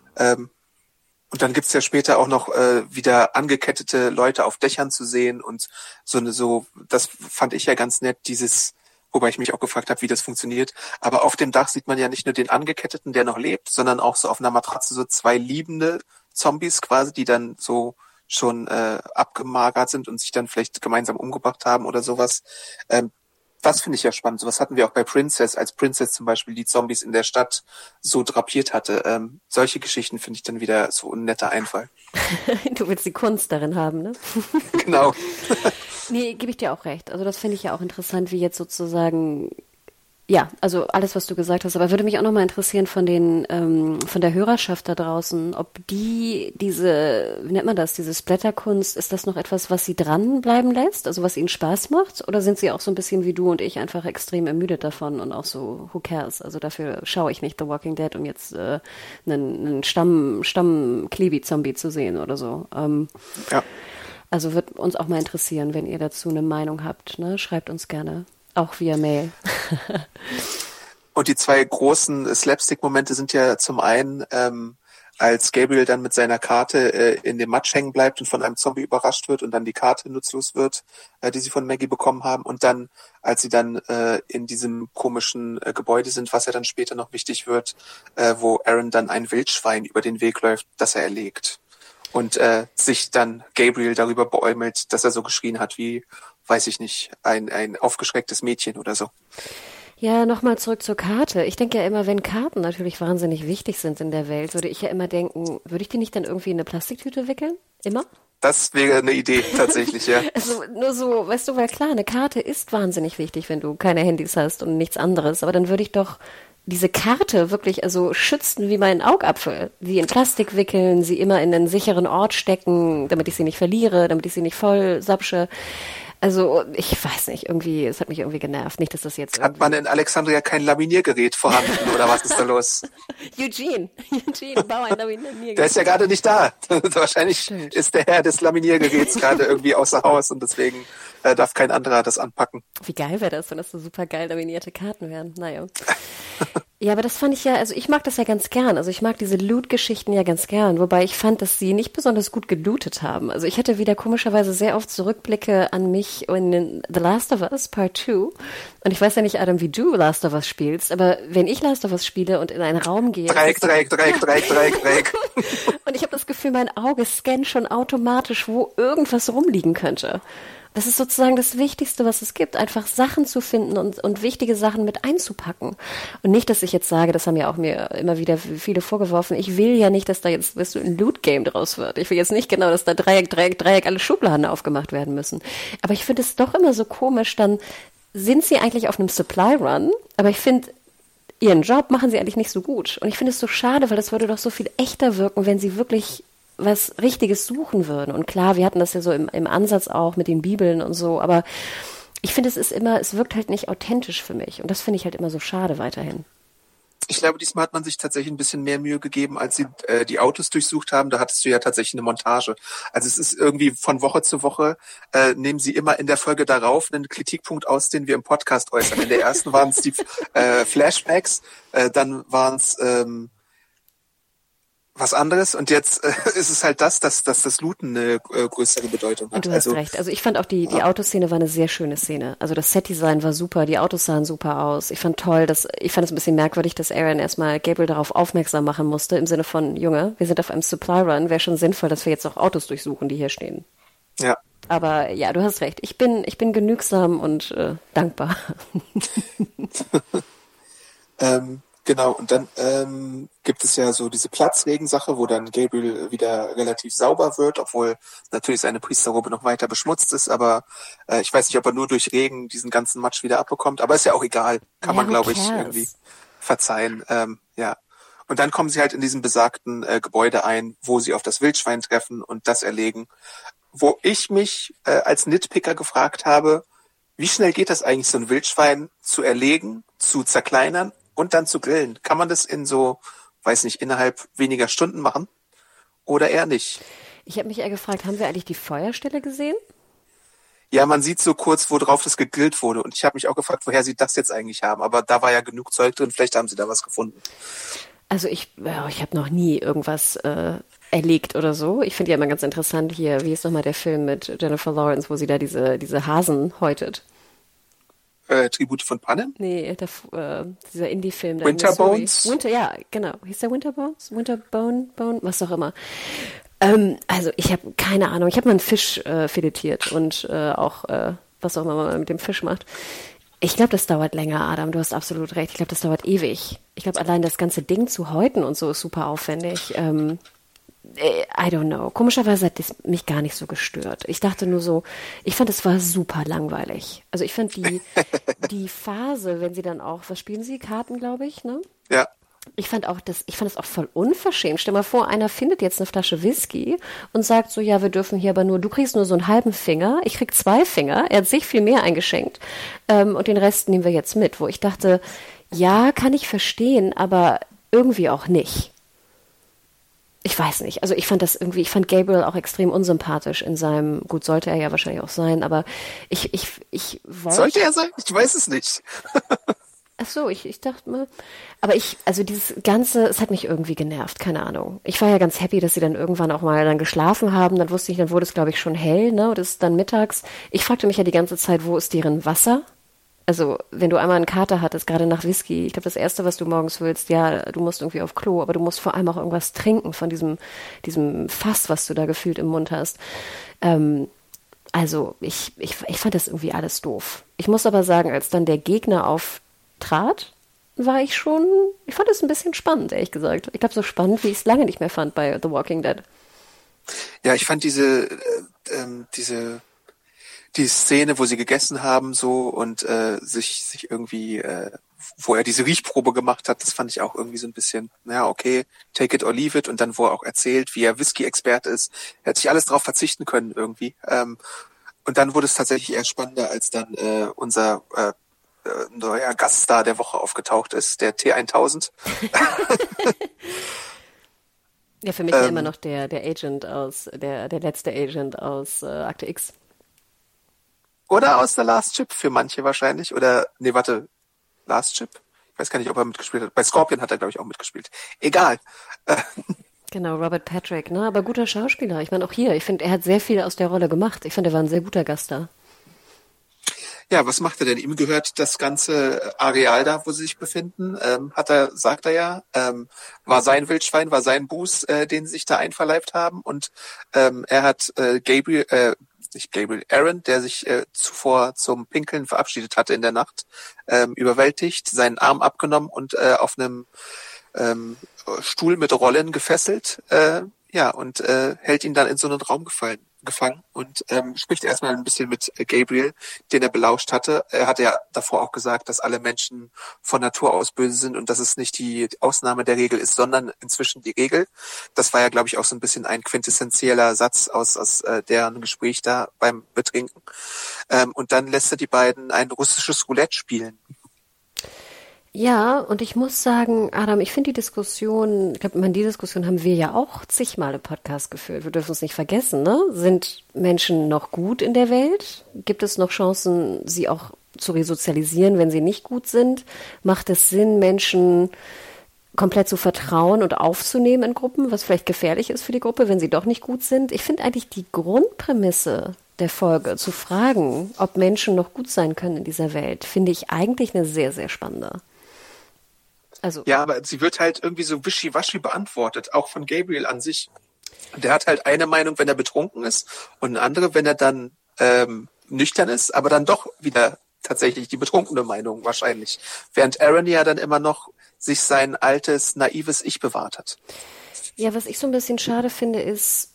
Und dann gibt's ja später auch noch wieder angekettete Leute auf Dächern zu sehen und das fand ich ja ganz nett, wobei ich mich auch gefragt habe, wie das funktioniert. Aber auf dem Dach sieht man ja nicht nur den Angeketteten, der noch lebt, sondern auch so auf einer Matratze so 2 liebende Zombies quasi, die dann so schon abgemagert sind und sich dann vielleicht gemeinsam umgebracht haben oder sowas. Das finde ich ja spannend. Sowas hatten wir auch bei Princess, als Princess zum Beispiel die Zombies in der Stadt so drapiert hatte. Solche Geschichten finde ich dann wieder so ein netter Einfall. Du willst die Kunst darin haben, ne? Genau. Nee, gebe ich dir auch recht. Also das finde ich ja auch interessant, wie jetzt sozusagen, ja, also alles, was du gesagt hast. Aber würde mich auch nochmal interessieren von der Hörerschaft da draußen, ob wie nennt man das, diese Splatterkunst, ist das noch etwas, was sie dranbleiben lässt? Also was ihnen Spaß macht? Oder sind sie auch so ein bisschen wie du und ich einfach extrem ermüdet davon und auch so, who cares? Also dafür schaue ich nicht The Walking Dead, um jetzt einen Stamm-Klebi-Zombie zu sehen oder so. Ja. Also wird uns auch mal interessieren, wenn ihr dazu eine Meinung habt, ne? Schreibt uns gerne. Auch via Mail. Und die 2 großen Slapstick-Momente sind ja zum einen, als Gabriel dann mit seiner Karte in dem Matsch hängen bleibt und von einem Zombie überrascht wird und dann die Karte nutzlos wird, die sie von Maggie bekommen haben. Und dann, als sie dann in diesem komischen Gebäude sind, was ja dann später noch wichtig wird, wo Aaron dann ein Wildschwein über den Weg läuft, das er erlegt. Und sich dann Gabriel darüber beäumelt, dass er so geschrien hat wie, weiß ich nicht, ein aufgeschrecktes Mädchen oder so. Ja, nochmal zurück zur Karte. Ich denke ja immer, wenn Karten natürlich wahnsinnig wichtig sind in der Welt, würde ich ja immer denken, würde ich die nicht dann irgendwie in eine Plastiktüte wickeln? Immer? Das wäre eine Idee, tatsächlich, ja. Also nur so, weißt du, weil klar, eine Karte ist wahnsinnig wichtig, wenn du keine Handys hast und nichts anderes. Aber dann würde ich doch diese Karte wirklich also schützen wie meinen Augapfel. Sie in Plastik wickeln, sie immer in einen sicheren Ort stecken, damit ich sie nicht verliere, damit ich sie nicht voll sapsche. Also, ich weiß nicht, irgendwie, es hat mich irgendwie genervt. Nicht, dass das jetzt Hat man in Alexandria kein Laminiergerät vorhanden, oder was ist da los? Eugene, bau ein Laminiergerät. Der ist ja gerade nicht da. Wahrscheinlich Stimmt. ist der Herr des Laminiergeräts gerade irgendwie außer Haus und deswegen darf kein anderer das anpacken. Wie geil wäre das, wenn das so super geil laminierte Karten wären? Naja. Ja, aber das fand ich ja, also ich mag das ja ganz gern. Also ich mag diese Loot-Geschichten ja ganz gern, wobei ich fand, dass sie nicht besonders gut gelootet haben. Also ich hatte wieder komischerweise sehr oft Zurückblicke an mich in The Last of Us Part 2. Und ich weiß ja nicht, Adam, wie du Last of Us spielst, aber wenn ich Last of Us spiele und in einen Raum gehe... Dreieck. Und ich habe das Gefühl, mein Auge scannt schon automatisch, wo irgendwas rumliegen könnte. Das ist sozusagen das Wichtigste, was es gibt, einfach Sachen zu finden und wichtige Sachen mit einzupacken. Und nicht, dass ich jetzt sage, das haben ja auch mir immer wieder viele vorgeworfen, ich will ja nicht, dass da jetzt, weißt du, ein Loot-Game draus wird. Ich will jetzt nicht genau, dass da Dreieck alle Schubladen aufgemacht werden müssen. Aber ich finde es doch immer so komisch, dann sind sie eigentlich auf einem Supply-Run, aber ich finde, ihren Job machen sie eigentlich nicht so gut. Und ich finde es so schade, weil das würde doch so viel echter wirken, wenn sie wirklich was Richtiges suchen würden. Und klar, wir hatten das ja so im Ansatz auch mit den Bibeln und so, aber ich finde, es wirkt halt nicht authentisch für mich. Und das finde ich halt immer so schade weiterhin. Ich glaube, diesmal hat man sich tatsächlich ein bisschen mehr Mühe gegeben, als sie die Autos durchsucht haben. Da hattest du ja tatsächlich eine Montage. Also es ist irgendwie von Woche zu Woche, nehmen sie immer in der Folge darauf einen Kritikpunkt aus, den wir im Podcast äußern. In der ersten waren es die Flashbacks, dann waren es was anderes und jetzt ist es halt dass das Looten eine größere Bedeutung hat. Und du hast recht. Also ich fand auch die Autoszene war eine sehr schöne Szene. Also das Setdesign war super, die Autos sahen super aus. Ich fand es ein bisschen merkwürdig, dass Aaron erstmal Gabriel darauf aufmerksam machen musste, im Sinne von, Junge, wir sind auf einem Supply Run, wäre schon sinnvoll, dass wir jetzt auch Autos durchsuchen, die hier stehen. Ja. Aber ja, du hast recht. Ich bin genügsam und dankbar. Genau, und dann gibt es ja so diese Platzregensache, wo dann Gabriel wieder relativ sauber wird, obwohl natürlich seine Priesterrobe noch weiter beschmutzt ist, aber ich weiß nicht, ob er nur durch Regen diesen ganzen Matsch wieder abbekommt, aber ist ja auch egal, kann man, glaube ich, irgendwie verzeihen. Ja. Und dann kommen sie halt in diesem besagten Gebäude ein, wo sie auf das Wildschwein treffen und das erlegen, wo ich mich als Nitpicker gefragt habe, wie schnell geht das eigentlich, so ein Wildschwein zu erlegen, zu zerkleinern und dann zu grillen? Kann man das in so, weiß nicht, innerhalb weniger Stunden machen? Oder eher nicht? Ich habe mich eher gefragt, haben wir eigentlich die Feuerstelle gesehen? Ja, man sieht so kurz, worauf das gegrillt wurde. Und ich habe mich auch gefragt, woher sie das jetzt eigentlich haben. Aber da war ja genug Zeug drin, vielleicht haben sie da was gefunden. Also ich habe noch nie irgendwas erlegt oder so. Ich finde ja immer ganz interessant hier, wie ist nochmal der Film mit Jennifer Lawrence, wo sie da diese Hasen häutet. Tribute von Panem? Nee, dieser Indie-Film. Winterbones? Ja, genau. Hieß der Winterbones? Winterbone? Was auch immer. Also ich habe keine Ahnung. Ich habe mal einen Fisch filetiert und auch was auch immer man mit dem Fisch macht. Ich glaube, das dauert länger, Adam. Du hast absolut recht. Ich glaube, das dauert ewig. Ich glaube, allein das ganze Ding zu häuten und so ist super aufwendig. I don't know. Komischerweise hat das mich gar nicht so gestört. Ich dachte nur so, ich fand, es war super langweilig. Also ich fand die Phase, wenn sie dann auch, was spielen sie? Karten, glaube ich, ne? Ja. Ich fand das auch voll unverschämt. Stell mal vor, einer findet jetzt eine Flasche Whisky und sagt so, ja, wir dürfen hier aber nur, du kriegst nur so einen halben Finger, ich krieg 2 Finger, er hat sich viel mehr eingeschenkt und den Rest nehmen wir jetzt mit. Wo ich dachte, ja, kann ich verstehen, aber irgendwie auch nicht. Ich weiß nicht. Also ich fand Gabriel auch extrem unsympathisch in seinem, gut, sollte er ja wahrscheinlich auch sein, aber ich wollte... Sollte er sein? Ich weiß es nicht. Ach so, ich dachte mal, aber also dieses Ganze, es hat mich irgendwie genervt, keine Ahnung. Ich war ja ganz happy, dass sie dann irgendwann auch mal dann geschlafen haben, dann wurde es, glaube ich, schon hell, ne, das ist dann mittags. Ich fragte mich ja die ganze Zeit, wo ist deren Wasser? Also, wenn du einmal einen Kater hattest, gerade nach Whisky, ich glaube, das Erste, was du morgens willst, ja, du musst irgendwie auf Klo, aber du musst vor allem auch irgendwas trinken von diesem Fass, was du da gefühlt im Mund hast. Also, ich fand das irgendwie alles doof. Ich muss aber sagen, als dann der Gegner auftrat, ich fand es ein bisschen spannend, ehrlich gesagt. Ich glaube, so spannend, wie ich es lange nicht mehr fand bei The Walking Dead. Ja, ich fand die Szene, wo sie gegessen haben, so und sich irgendwie, wo er diese Riechprobe gemacht hat, das fand ich auch irgendwie so ein bisschen, ja, okay, take it or leave it, und dann, wo er auch erzählt, wie er Whisky-Experte ist, er hätte sich alles drauf verzichten können irgendwie. Und dann wurde es tatsächlich eher spannender, als dann unser neuer Gaststar der Woche aufgetaucht ist, der T1000. Ja, für mich ja immer noch der Agent der letzte Agent aus Akte X. Oder aus der Last Chip für manche wahrscheinlich. Oder, nee, warte, Last Chip? Ich weiß gar nicht, ob er mitgespielt hat. Bei Scorpion hat er, glaube ich, auch mitgespielt. Egal. Genau, Robert Patrick, ne? Aber guter Schauspieler. Ich meine, auch hier, ich finde, er hat sehr viel aus der Rolle gemacht. Ich finde, er war ein sehr guter Gast da. Ja, was macht er denn? Ihm gehört das ganze Areal da, wo sie sich befinden. Sagt er ja, war sein Wildschwein, war sein Buß, den sie sich da einverleibt haben. Und er hat Aaron, der sich zuvor zum Pinkeln verabschiedet hatte in der Nacht, überwältigt, seinen Arm abgenommen und auf einem Stuhl mit Rollen gefesselt, und hält ihn dann in so einen Raum gefangen und spricht erstmal ein bisschen mit Gabriel, den er belauscht hatte. Er hatte ja davor auch gesagt, dass alle Menschen von Natur aus böse sind und dass es nicht die Ausnahme der Regel ist, sondern inzwischen die Regel. Das war ja, glaube ich, auch so ein bisschen ein quintessentieller Satz aus deren Gespräch da beim Betrinken. Und dann lässt er die beiden ein russisches Roulette spielen. Ja, und ich muss sagen, Adam, ich finde die Diskussion haben wir ja auch zigmal im Podcast geführt. Wir dürfen es nicht vergessen, ne? Sind Menschen noch gut in der Welt? Gibt es noch Chancen, sie auch zu resozialisieren, wenn sie nicht gut sind? Macht es Sinn, Menschen komplett zu vertrauen und aufzunehmen in Gruppen, was vielleicht gefährlich ist für die Gruppe, wenn sie doch nicht gut sind? Ich finde eigentlich die Grundprämisse der Folge, zu fragen, ob Menschen noch gut sein können in dieser Welt, finde ich eigentlich eine sehr, sehr spannende. Also, ja, aber sie wird halt irgendwie so wischiwaschi beantwortet, auch von Gabriel an sich. Der hat halt eine Meinung, wenn er betrunken ist, und eine andere, wenn er dann nüchtern ist, aber dann doch wieder tatsächlich die betrunkene Meinung wahrscheinlich. Während Aaron ja dann immer noch sich sein altes, naives Ich bewahrt hat. Ja, was ich so ein bisschen schade finde, ist,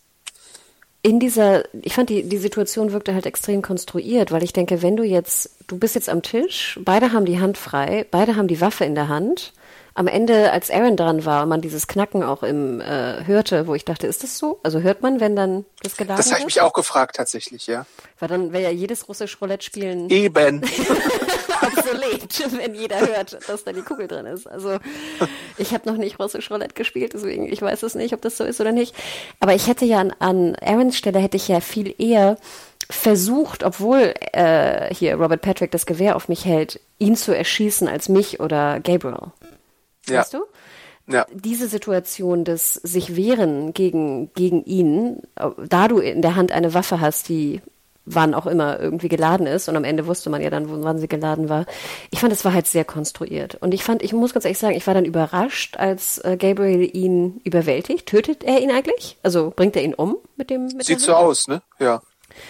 ich fand die Situation wirkte halt extrem konstruiert, weil ich denke, du bist jetzt am Tisch, beide haben die Hand frei, beide haben die Waffe in der Hand. Am Ende, als Aaron dran war und man dieses Knacken auch hörte, wo ich dachte, ist das so? Also hört man, wenn dann das geladen wird? Das habe ich mich auch gefragt, tatsächlich, ja. Weil dann wäre ja jedes russisch Roulette spielen Eben. obsolet, wenn jeder hört, dass da die Kugel drin ist. Also ich habe noch nicht russisch Roulette gespielt, deswegen ich weiß es nicht, ob das so ist oder nicht. Aber ich hätte ja an Aarons Stelle hätte ich ja viel eher versucht, obwohl hier Robert Patrick das Gewehr auf mich hält, ihn zu erschießen als mich oder Gabriel. Ja. Weißt du? Ja. Diese Situation des sich wehren gegen ihn, da du in der Hand eine Waffe hast, die wann auch immer irgendwie geladen ist und am Ende wusste man ja dann, wann sie geladen war. Ich fand, es war halt sehr konstruiert. Und ich muss ganz ehrlich sagen, ich war dann überrascht, als Gabriel ihn überwältigt. Tötet er ihn eigentlich? Also bringt er ihn um mit Sieht so aus, ne? Ja.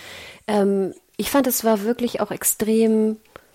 Ich fand, es war wirklich auch extrem.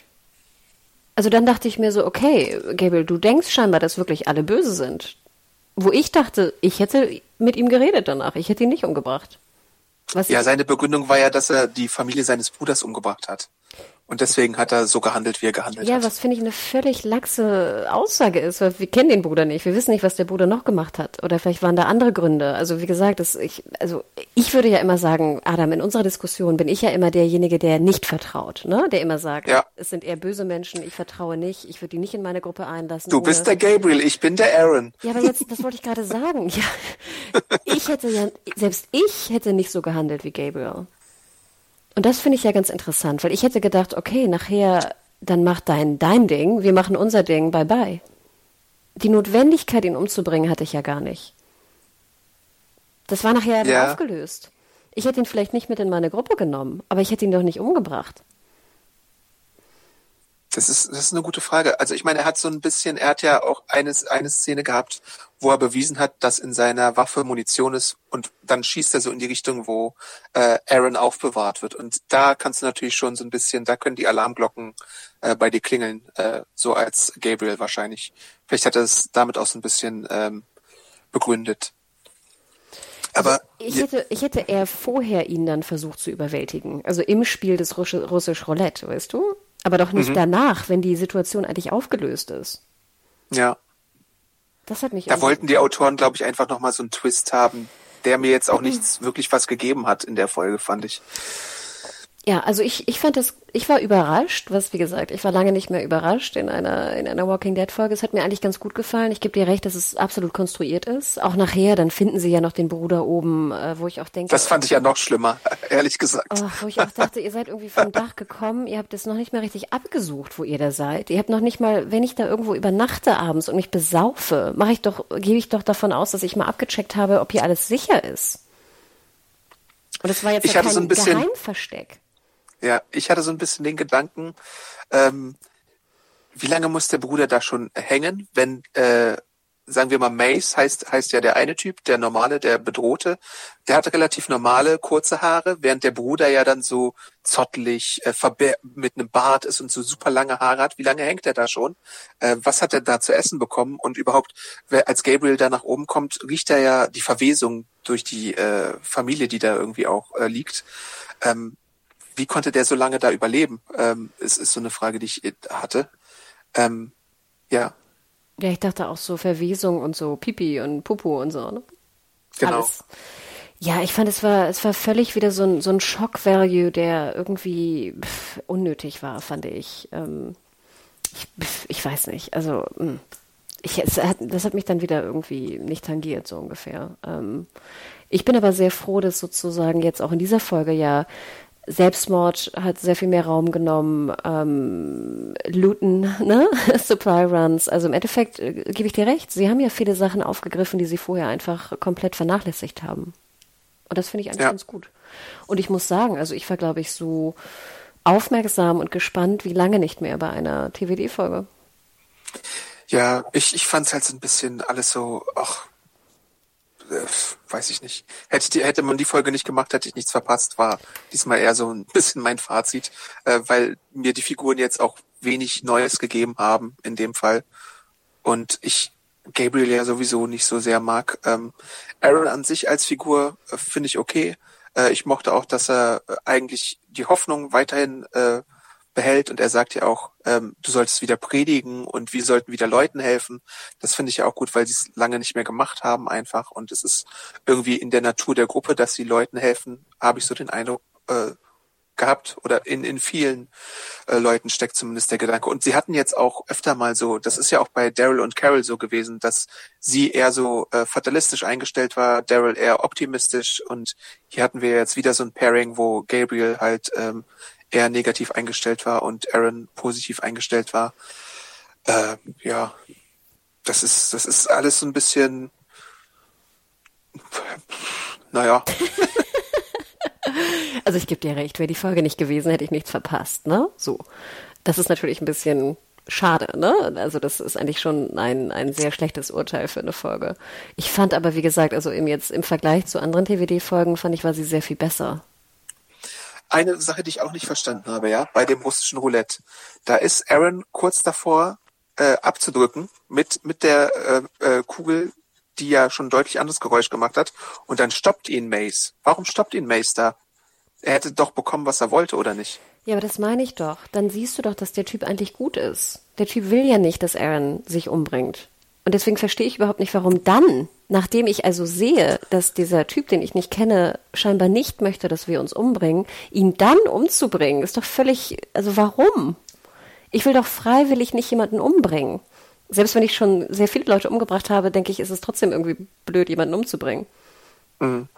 Also dann dachte ich mir so, okay, Gabriel, du denkst scheinbar, dass wirklich alle böse sind. Wo ich dachte, ich hätte mit ihm geredet danach. Ich hätte ihn nicht umgebracht. Seine Begründung war ja, dass er die Familie seines Bruders umgebracht hat. Und deswegen hat er so gehandelt, wie er gehandelt hat. Ja, was finde ich eine völlig laxe Aussage ist, weil wir kennen den Bruder nicht. Wir wissen nicht, was der Bruder noch gemacht hat. Oder vielleicht waren da andere Gründe. Also wie gesagt, ich würde ja immer sagen, Adam, in unserer Diskussion bin ich ja immer derjenige, der nicht vertraut, ne? Der immer sagt, Es sind eher böse Menschen, ich vertraue nicht, ich würde die nicht in meine Gruppe einlassen. Du bist der Gabriel, ich bin der Aaron. Ja, aber jetzt, das wollte ich gerade sagen. Ja, selbst ich hätte nicht so gehandelt wie Gabriel. Und das finde ich ja ganz interessant, weil ich hätte gedacht, okay, nachher, dann mach dein Ding, wir machen unser Ding, bye bye. Die Notwendigkeit, ihn umzubringen, hatte ich ja gar nicht. Das war nachher aufgelöst. Ich hätte ihn vielleicht nicht mit in meine Gruppe genommen, aber ich hätte ihn doch nicht umgebracht. Das ist eine gute Frage. Also ich meine, er hat ja auch eine Szene gehabt, wo er bewiesen hat, dass in seiner Waffe Munition ist und dann schießt er so in die Richtung, wo Aaron aufbewahrt wird. Und da kannst du natürlich schon so ein bisschen, da können die Alarmglocken bei dir klingeln, so als Gabriel wahrscheinlich. Vielleicht hat er es damit auch so ein bisschen begründet. Aber ich hätte eher vorher ihn dann versucht zu überwältigen. Also im Spiel des russisch Roulette, weißt du? Aber doch nicht danach, wenn die Situation eigentlich aufgelöst ist. Ja. Das hat mich. Da wollten die Autoren, glaube ich, einfach nochmal so einen Twist haben, der mir jetzt auch nichts wirklich was gegeben hat in der Folge, fand ich. Ja, also ich war überrascht, wie gesagt, ich war lange nicht mehr überrascht in einer Walking Dead Folge. Es hat mir eigentlich ganz gut gefallen. Ich gebe dir recht, dass es absolut konstruiert ist. Auch nachher, dann finden sie ja noch den Bruder oben, wo ich auch denke. Das fand ich ja noch schlimmer, ehrlich gesagt. Wo ich auch dachte, ihr seid irgendwie vom Dach gekommen, ihr habt es noch nicht mal richtig abgesucht, wo ihr da seid. Ihr habt noch nicht mal, wenn ich da irgendwo übernachte abends und mich besaufe, gebe ich doch davon aus, dass ich mal abgecheckt habe, ob hier alles sicher ist. Und es war jetzt ja kein Geheimversteck. Ja, ich hatte so ein bisschen den Gedanken, wie lange muss der Bruder da schon hängen, wenn, sagen wir mal, Mace heißt ja der eine Typ, der normale, der Bedrohte, der hatte relativ normale, kurze Haare, während der Bruder ja dann so zottelig, mit einem Bart ist und so super lange Haare hat. Wie lange hängt er da schon? Was hat er da zu essen bekommen? Und überhaupt, als Gabriel da nach oben kommt, riecht er ja die Verwesung durch die Familie, die da irgendwie auch liegt. Wie konnte der so lange da überleben? Ist so eine Frage, die ich hatte. Ja. Ja, ich dachte auch so Verwesung und so Pipi und Pupu und so, ne? Genau. Alles. Ja, ich fand, es war völlig wieder so ein Shock-Value, der irgendwie unnötig war, fand ich. Ich weiß nicht, also das hat mich dann wieder irgendwie nicht tangiert, so ungefähr. Ich bin aber sehr froh, dass sozusagen jetzt auch in dieser Folge ja Selbstmord hat sehr viel mehr Raum genommen, Looten, ne? Supply Runs. Also im Endeffekt gebe ich dir recht, sie haben ja viele Sachen aufgegriffen, die sie vorher einfach komplett vernachlässigt haben. Und das finde ich eigentlich ganz gut. Und ich muss sagen, also ich war, glaube ich, so aufmerksam und gespannt wie lange nicht mehr bei einer TVD-Folge. Ja, ich fand es halt so ein bisschen alles so, weiß ich nicht. Hätte man die Folge nicht gemacht, hätte ich nichts verpasst, war diesmal eher so ein bisschen mein Fazit, weil mir die Figuren jetzt auch wenig Neues gegeben haben in dem Fall. und ich Gabriel ja sowieso nicht so sehr mag. Aaron an sich als Figur finde ich okay. Ich mochte auch, dass er eigentlich die Hoffnung weiterhin behält und er sagt ja auch, du solltest wieder predigen und wir sollten wieder Leuten helfen. Das finde ich ja auch gut, weil sie es lange nicht mehr gemacht haben einfach und es ist irgendwie in der Natur der Gruppe, dass sie Leuten helfen, habe ich so den Eindruck gehabt oder in vielen Leuten steckt zumindest der Gedanke. Und sie hatten jetzt auch öfter mal so, das ist ja auch bei Daryl und Carol so gewesen, dass sie eher so fatalistisch eingestellt war, Daryl eher optimistisch und hier hatten wir jetzt wieder so ein Pairing, wo Gabriel halt eher negativ eingestellt war und Aaron positiv eingestellt war. Ja, das ist alles so ein bisschen, naja. Also ich gebe dir recht, wäre die Folge nicht gewesen, hätte ich nichts verpasst, ne? So. Das ist natürlich ein bisschen schade, ne? Also das ist eigentlich schon ein sehr schlechtes Urteil für eine Folge. Ich fand aber, wie gesagt, also im Vergleich zu anderen TVD-Folgen fand ich, war sie sehr viel besser. Eine Sache, die ich auch nicht verstanden habe, ja, bei dem russischen Roulette. Da ist Aaron kurz davor abzudrücken mit der Kugel, die ja schon deutlich anderes Geräusch gemacht hat. Und dann stoppt ihn Mace. Warum stoppt ihn Mace da? Er hätte doch bekommen, was er wollte, oder nicht? Ja, aber das meine ich doch. Dann siehst du doch, dass der Typ eigentlich gut ist. Der Typ will ja nicht, dass Aaron sich umbringt. Und deswegen verstehe ich überhaupt nicht, warum dann, nachdem ich also sehe, dass dieser Typ, den ich nicht kenne, scheinbar nicht möchte, dass wir uns umbringen, ihn dann umzubringen, ist doch völlig, also warum? Ich will doch freiwillig nicht jemanden umbringen. Selbst wenn ich schon sehr viele Leute umgebracht habe, denke ich, ist es trotzdem irgendwie blöd, jemanden umzubringen. Mhm.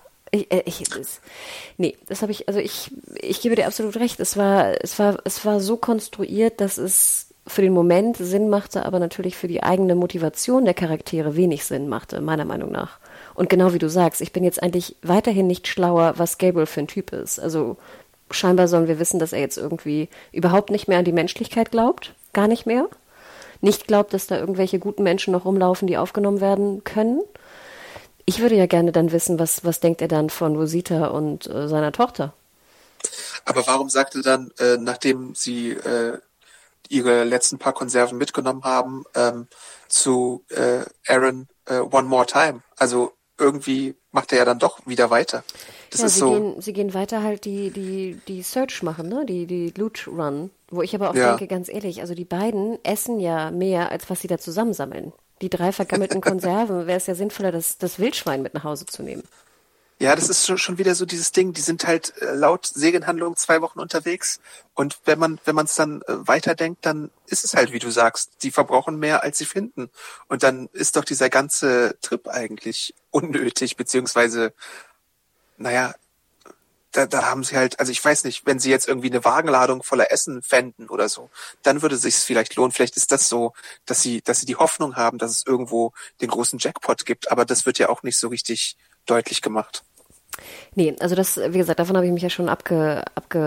Ich gebe dir absolut recht. Es war so konstruiert, dass es für den Moment Sinn machte, aber natürlich für die eigene Motivation der Charaktere wenig Sinn machte, meiner Meinung nach. Und genau wie du sagst, ich bin jetzt eigentlich weiterhin nicht schlauer, was Gabriel für ein Typ ist. Also scheinbar sollen wir wissen, dass er jetzt irgendwie überhaupt nicht mehr an die Menschlichkeit glaubt. Gar nicht mehr. Nicht glaubt, dass da irgendwelche guten Menschen noch rumlaufen, die aufgenommen werden können. Ich würde ja gerne dann wissen, was denkt er dann von Rosita und seiner Tochter? Aber warum sagt er dann, nachdem sie ihre letzten paar Konserven mitgenommen haben, zu Aaron one more time? Also irgendwie macht er ja dann doch wieder weiter. Das ist sie gehen weiter halt die Search machen, ne? Die Loot Run. Wo ich aber auch ja. denke, ganz ehrlich, also die beiden essen ja mehr, als was sie da zusammensammeln. Die 3 vergammelten Konserven, wäre es ja sinnvoller, das Wildschwein mit nach Hause zu nehmen. Ja, das ist schon wieder so dieses Ding, die sind halt laut Serienhandlung 2 Wochen unterwegs und wenn man es dann weiterdenkt, dann ist es halt, wie du sagst, die verbrauchen mehr, als sie finden. Und dann ist doch dieser ganze Trip eigentlich unnötig, beziehungsweise, naja, da haben sie halt, also ich weiß nicht, wenn sie jetzt irgendwie eine Wagenladung voller Essen fänden oder so, dann würde es sich vielleicht lohnen. Vielleicht ist das so, dass sie die Hoffnung haben, dass es irgendwo den großen Jackpot gibt, aber das wird ja auch nicht so richtig deutlich gemacht. Nee, also das, wie gesagt, davon habe ich mich ja schon habe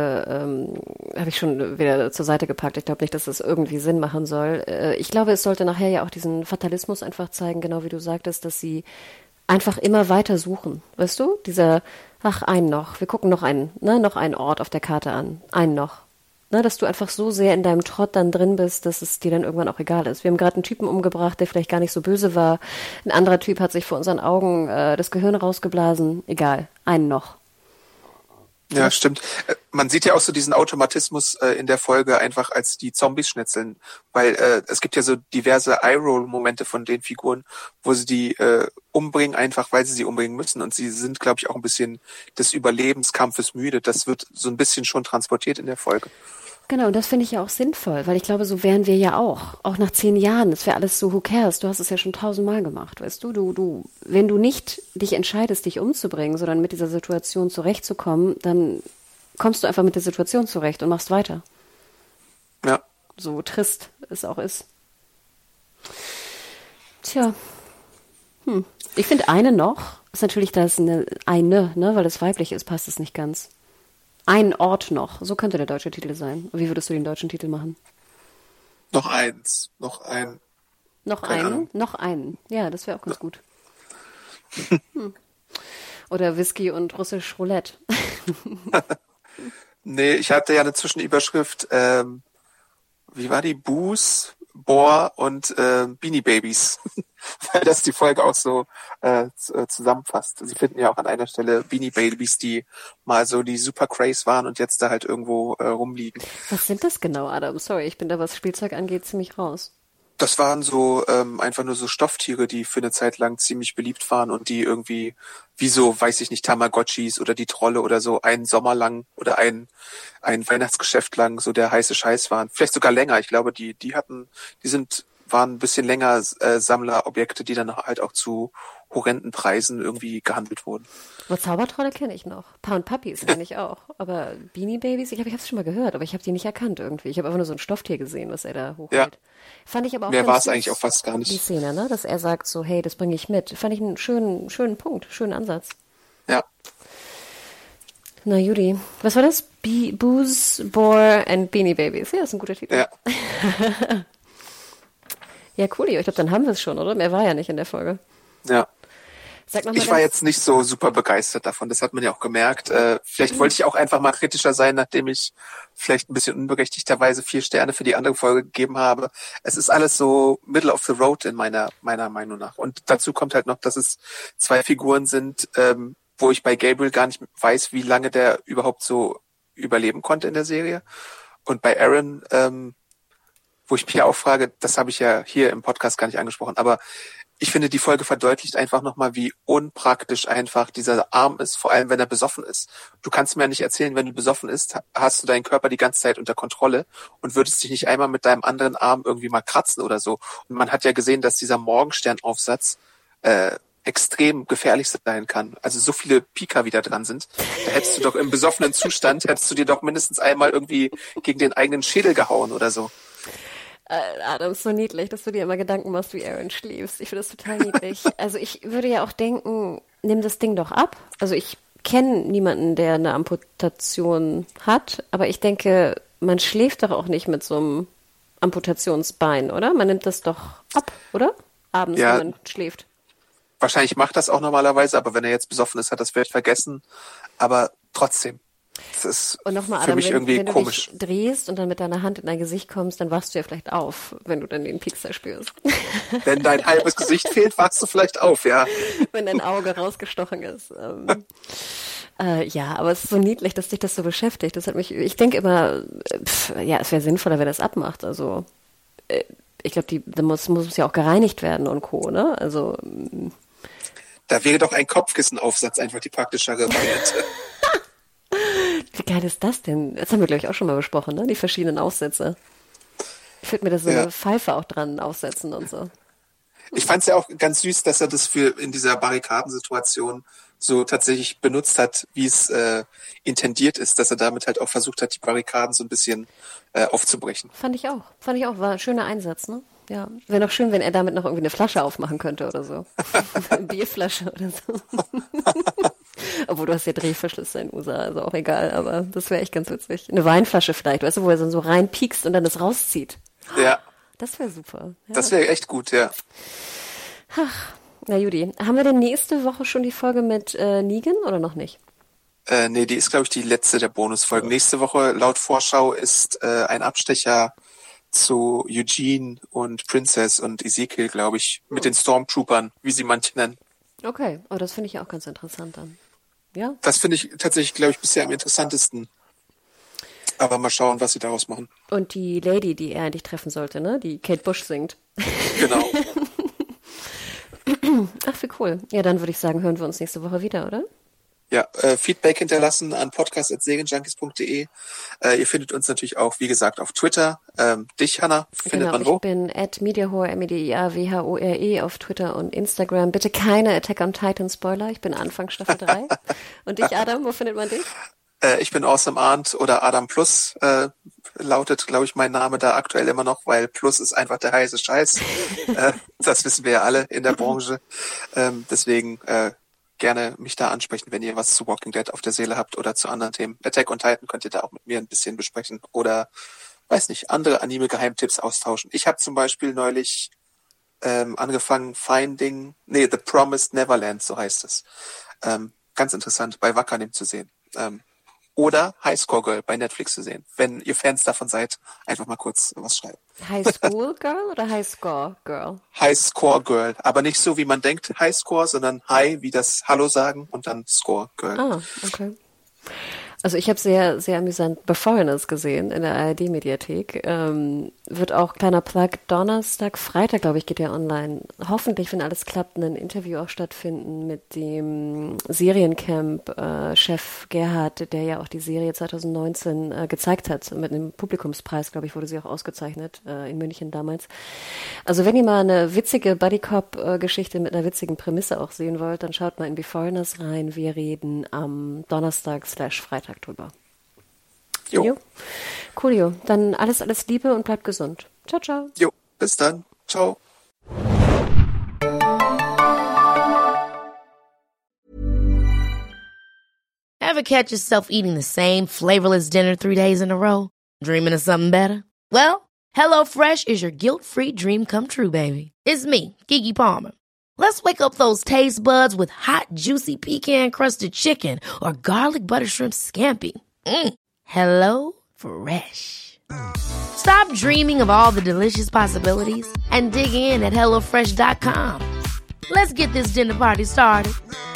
ich schon wieder zur Seite gepackt. Ich glaube nicht, dass das irgendwie Sinn machen soll. Ich glaube, es sollte nachher ja auch diesen Fatalismus einfach zeigen, genau wie du sagtest, dass sie einfach immer weiter suchen. Weißt du? Einen noch. Wir gucken noch noch einen Ort auf der Karte an. Einen noch. Ne, dass du einfach so sehr in deinem Trott dann drin bist, dass es dir dann irgendwann auch egal ist. Wir haben gerade einen Typen umgebracht, der vielleicht gar nicht so böse war. Ein anderer Typ hat sich vor unseren Augen das Gehirn rausgeblasen. Egal, einen noch. Ja, stimmt. Man sieht ja auch so diesen Automatismus in der Folge einfach, als die Zombies schnetzeln, weil es gibt ja so diverse Eye-Roll-Momente von den Figuren, wo sie die umbringen, einfach weil sie sie umbringen müssen und sie sind, glaube ich, auch ein bisschen des Überlebenskampfes müde. Das wird so ein bisschen schon transportiert in der Folge. Genau, und das finde ich ja auch sinnvoll, weil ich glaube, so wären wir ja auch nach 10 Jahren. Es wäre alles so, who cares? Du hast es ja schon 1000-mal gemacht, weißt du? Wenn du nicht dich entscheidest, dich umzubringen, sondern mit dieser Situation zurechtzukommen, dann kommst du einfach mit der Situation zurecht und machst weiter. Ja. So trist es auch ist. Tja. Ich finde eine noch, ist natürlich das ne, weil es weiblich ist, passt es nicht ganz. Ein Ort noch, so könnte der deutsche Titel sein. Wie würdest du den deutschen Titel machen? Noch eins, noch ein. Noch einen? Noch einen. Ja, das wäre auch ganz gut. Oder Whisky und russisch Roulette. Nee, ich hatte ja eine Zwischenüberschrift, wie war die? Booze, Boar und Beanie Babies, weil das die Folge auch so zusammenfasst. Sie finden ja auch an einer Stelle Beanie Babies, die mal so die Super Craze waren und jetzt da halt irgendwo rumliegen. Was sind das genau, Adam? Sorry, ich bin da, was Spielzeug angeht, ziemlich raus. Das waren so einfach nur so Stofftiere, die für eine Zeit lang ziemlich beliebt waren und die irgendwie, wie so, weiß ich nicht, Tamagotchis oder die Trolle oder so, einen Sommer lang oder ein Weihnachtsgeschäft lang so der heiße Scheiß waren. Vielleicht sogar länger. Ich glaube, waren ein bisschen länger Sammlerobjekte, die dann halt auch zu horrenden Preisen irgendwie gehandelt wurden. Aber Zaubertrolle kenne ich noch. Pound Puppies kenne ich auch. Aber Beanie Babies, ich habe es schon mal gehört, aber ich habe die nicht erkannt irgendwie. Ich habe einfach nur so ein Stofftier gesehen, was er da hochhält. Ja. Fand ich aber auch Mehr ganz war es süß, eigentlich auch fast gar die nicht. Szene, ne? Dass er sagt so, hey, das bringe ich mit. Fand ich einen schönen Punkt, schönen Ansatz. Ja. Na Judy, was war das? Booze, Boar and Beanie Babies. Ja, das ist ein guter Titel. Ja. Ja, cool. Ich glaube, dann haben wir es schon, oder? Mehr war ja nicht in der Folge. Ja. Sag noch mal Ich war jetzt nicht so super begeistert davon, das hat man ja auch gemerkt. Vielleicht wollte ich auch einfach mal kritischer sein, nachdem ich vielleicht ein bisschen unberechtigterweise 4 Sterne für die andere Folge gegeben habe. Es ist alles so middle of the road in meiner Meinung nach. Und dazu kommt halt noch, dass es 2 Figuren sind, wo ich bei Gabriel gar nicht weiß, wie lange der überhaupt so überleben konnte in der Serie. Und bei Aaron, wo ich mich ja auch frage, das habe ich ja hier im Podcast gar nicht angesprochen, aber ich finde, die Folge verdeutlicht einfach nochmal, wie unpraktisch einfach dieser Arm ist, vor allem wenn er besoffen ist. Du kannst mir ja nicht erzählen, wenn du besoffen bist, hast du deinen Körper die ganze Zeit unter Kontrolle und würdest dich nicht einmal mit deinem anderen Arm irgendwie mal kratzen oder so. Und man hat ja gesehen, dass dieser Morgensternaufsatz extrem gefährlich sein kann. Also so viele Pika wieder dran sind. Da hättest du doch im besoffenen Zustand, hättest du dir doch mindestens einmal irgendwie gegen den eigenen Schädel gehauen oder so. Adam, ist so niedlich, dass du dir immer Gedanken machst, wie Aaron schläfst. Ich finde das total niedlich. Also ich würde ja auch denken, nimm das Ding doch ab. Also ich kenne niemanden, der eine Amputation hat, aber ich denke, man schläft doch auch nicht mit so einem Amputationsbein, oder? Man nimmt das doch ab, oder? Abends, Ja. wenn man schläft. Wahrscheinlich macht das auch normalerweise, aber wenn er jetzt besoffen ist, hat er das vielleicht vergessen. Aber trotzdem, das ist Und nochmal, für Adam, mich irgendwie wenn du komisch. dich drehst und dann mit deiner Hand in dein Gesicht kommst, dann wachst du ja vielleicht auf, wenn du dann den Piekser spürst. Wenn dein halbes Gesicht fehlt, wachst du vielleicht auf, ja. Wenn dein Auge rausgestochen ist. Ja, aber es ist so niedlich, dass dich das so beschäftigt. Das hat mich, ich denke immer, ja, es wäre sinnvoller, wenn er das abmacht. Also, ich glaube, muss ja auch gereinigt werden und Co., ne? Also, Da wäre doch ein Kopfkissenaufsatz einfach die praktischere Variante. wie geil ist das denn? Das haben wir, glaube ich, auch schon mal besprochen, ne? Die verschiedenen Aufsätze. Ich würde mir da so Ja. eine Pfeife auch dran aufsetzen und so. Ich fand es ja auch ganz süß, dass er das für in dieser Barrikadensituation so tatsächlich benutzt hat, wie es intendiert ist, dass er damit halt auch versucht hat, die Barrikaden so ein bisschen aufzubrechen. Fand ich auch. War ein schöner Einsatz, ne? Ja. Wäre noch schön, wenn er damit noch irgendwie eine Flasche aufmachen könnte oder so. Eine Bierflasche oder so. Obwohl du hast ja Drehverschlüsse in USA, also auch egal, aber das wäre echt ganz witzig. Eine Weinflasche vielleicht, weißt du, wo er dann so reinpiekst und dann das rauszieht. Ja, Das wäre super. Ja. das wäre echt gut, ja. Na Judy, haben wir denn nächste Woche schon die Folge mit Negan oder noch nicht? Nee, die ist, glaube ich, die letzte der Bonusfolgen. Nächste Woche, laut Vorschau, ist ein Abstecher zu Eugene und Princess und Ezekiel, glaube ich, mit den Stormtroopern, wie sie manche nennen. Okay, aber das finde ich auch ganz interessant dann. Ja, Das finde ich tatsächlich, glaube ich, bisher am interessantesten. Aber mal schauen, was sie daraus machen. und die Lady, die er eigentlich treffen sollte, ne? Die Kate Bush singt. Genau. Ach, wie cool. Ja, dann würde ich sagen, hören wir uns nächste Woche wieder, oder? Ja, Feedback hinterlassen an podcast@serienjunkies.de. Ihr findet uns natürlich auch, wie gesagt, auf Twitter. Dich, Hannah, findet Genau, man wo? ich bin @mediahore, MEDIAWHORE auf Twitter und Instagram. Bitte keine Attack on Titan Spoiler. Ich bin Anfang Staffel 3. Und dich, Adam, wo findet man dich? Ich bin Awesome Arndt oder Adam Plus, lautet, glaube ich, mein Name da aktuell immer noch, weil Plus ist einfach der heiße Scheiß. Das wissen wir ja alle in der Branche. Deswegen gerne mich da ansprechen, wenn ihr was zu Walking Dead auf der Seele habt oder zu anderen Themen. Attack on Titan könnt ihr da auch mit mir ein bisschen besprechen oder, weiß nicht, andere Anime-Geheimtipps austauschen. Ich habe zum Beispiel neulich angefangen The Promised Neverland, so heißt es. Ganz interessant, bei Wakanim zu sehen. oder High Score Girl bei Netflix zu sehen. Wenn ihr Fans davon seid, einfach mal kurz was schreiben. High School Girl oder High Score Girl? High Score Girl, aber nicht so, wie man denkt, High Score, sondern High, wie das Hallo sagen und dann Score Girl. Ah, okay. Also ich habe sehr, sehr amüsant The Foreigners gesehen in der ARD-Mediathek. Wird auch, kleiner Plug, Donnerstag, Freitag, glaube ich, geht ja online. Hoffentlich, wenn alles klappt, ein Interview auch stattfinden mit dem Seriencamp-Chef Gerhard, der ja auch die Serie 2019 gezeigt hat. Mit einem Publikumspreis, glaube ich, wurde sie auch ausgezeichnet in München damals. Also wenn ihr mal eine witzige Buddy-Cop-Geschichte mit einer witzigen Prämisse auch sehen wollt, dann schaut mal in The Foreigners rein. Wir reden am Donnerstag/Freitag drüber. Jo. Coolio. Dann alles Liebe und bleibt gesund. Ciao, ciao. Jo, bis dann. Ciao. Ever catch yourself eating the same flavorless dinner 3 days in a row? Dreaming of something better? Well, HelloFresh is your guilt-free dream come true, baby. It's me, Keke Palmer. Let's wake up those taste buds with hot, juicy pecan-crusted chicken or garlic butter shrimp scampi. Hello Fresh. Stop dreaming of all the delicious possibilities and dig in at HelloFresh.com. Let's get this dinner party started.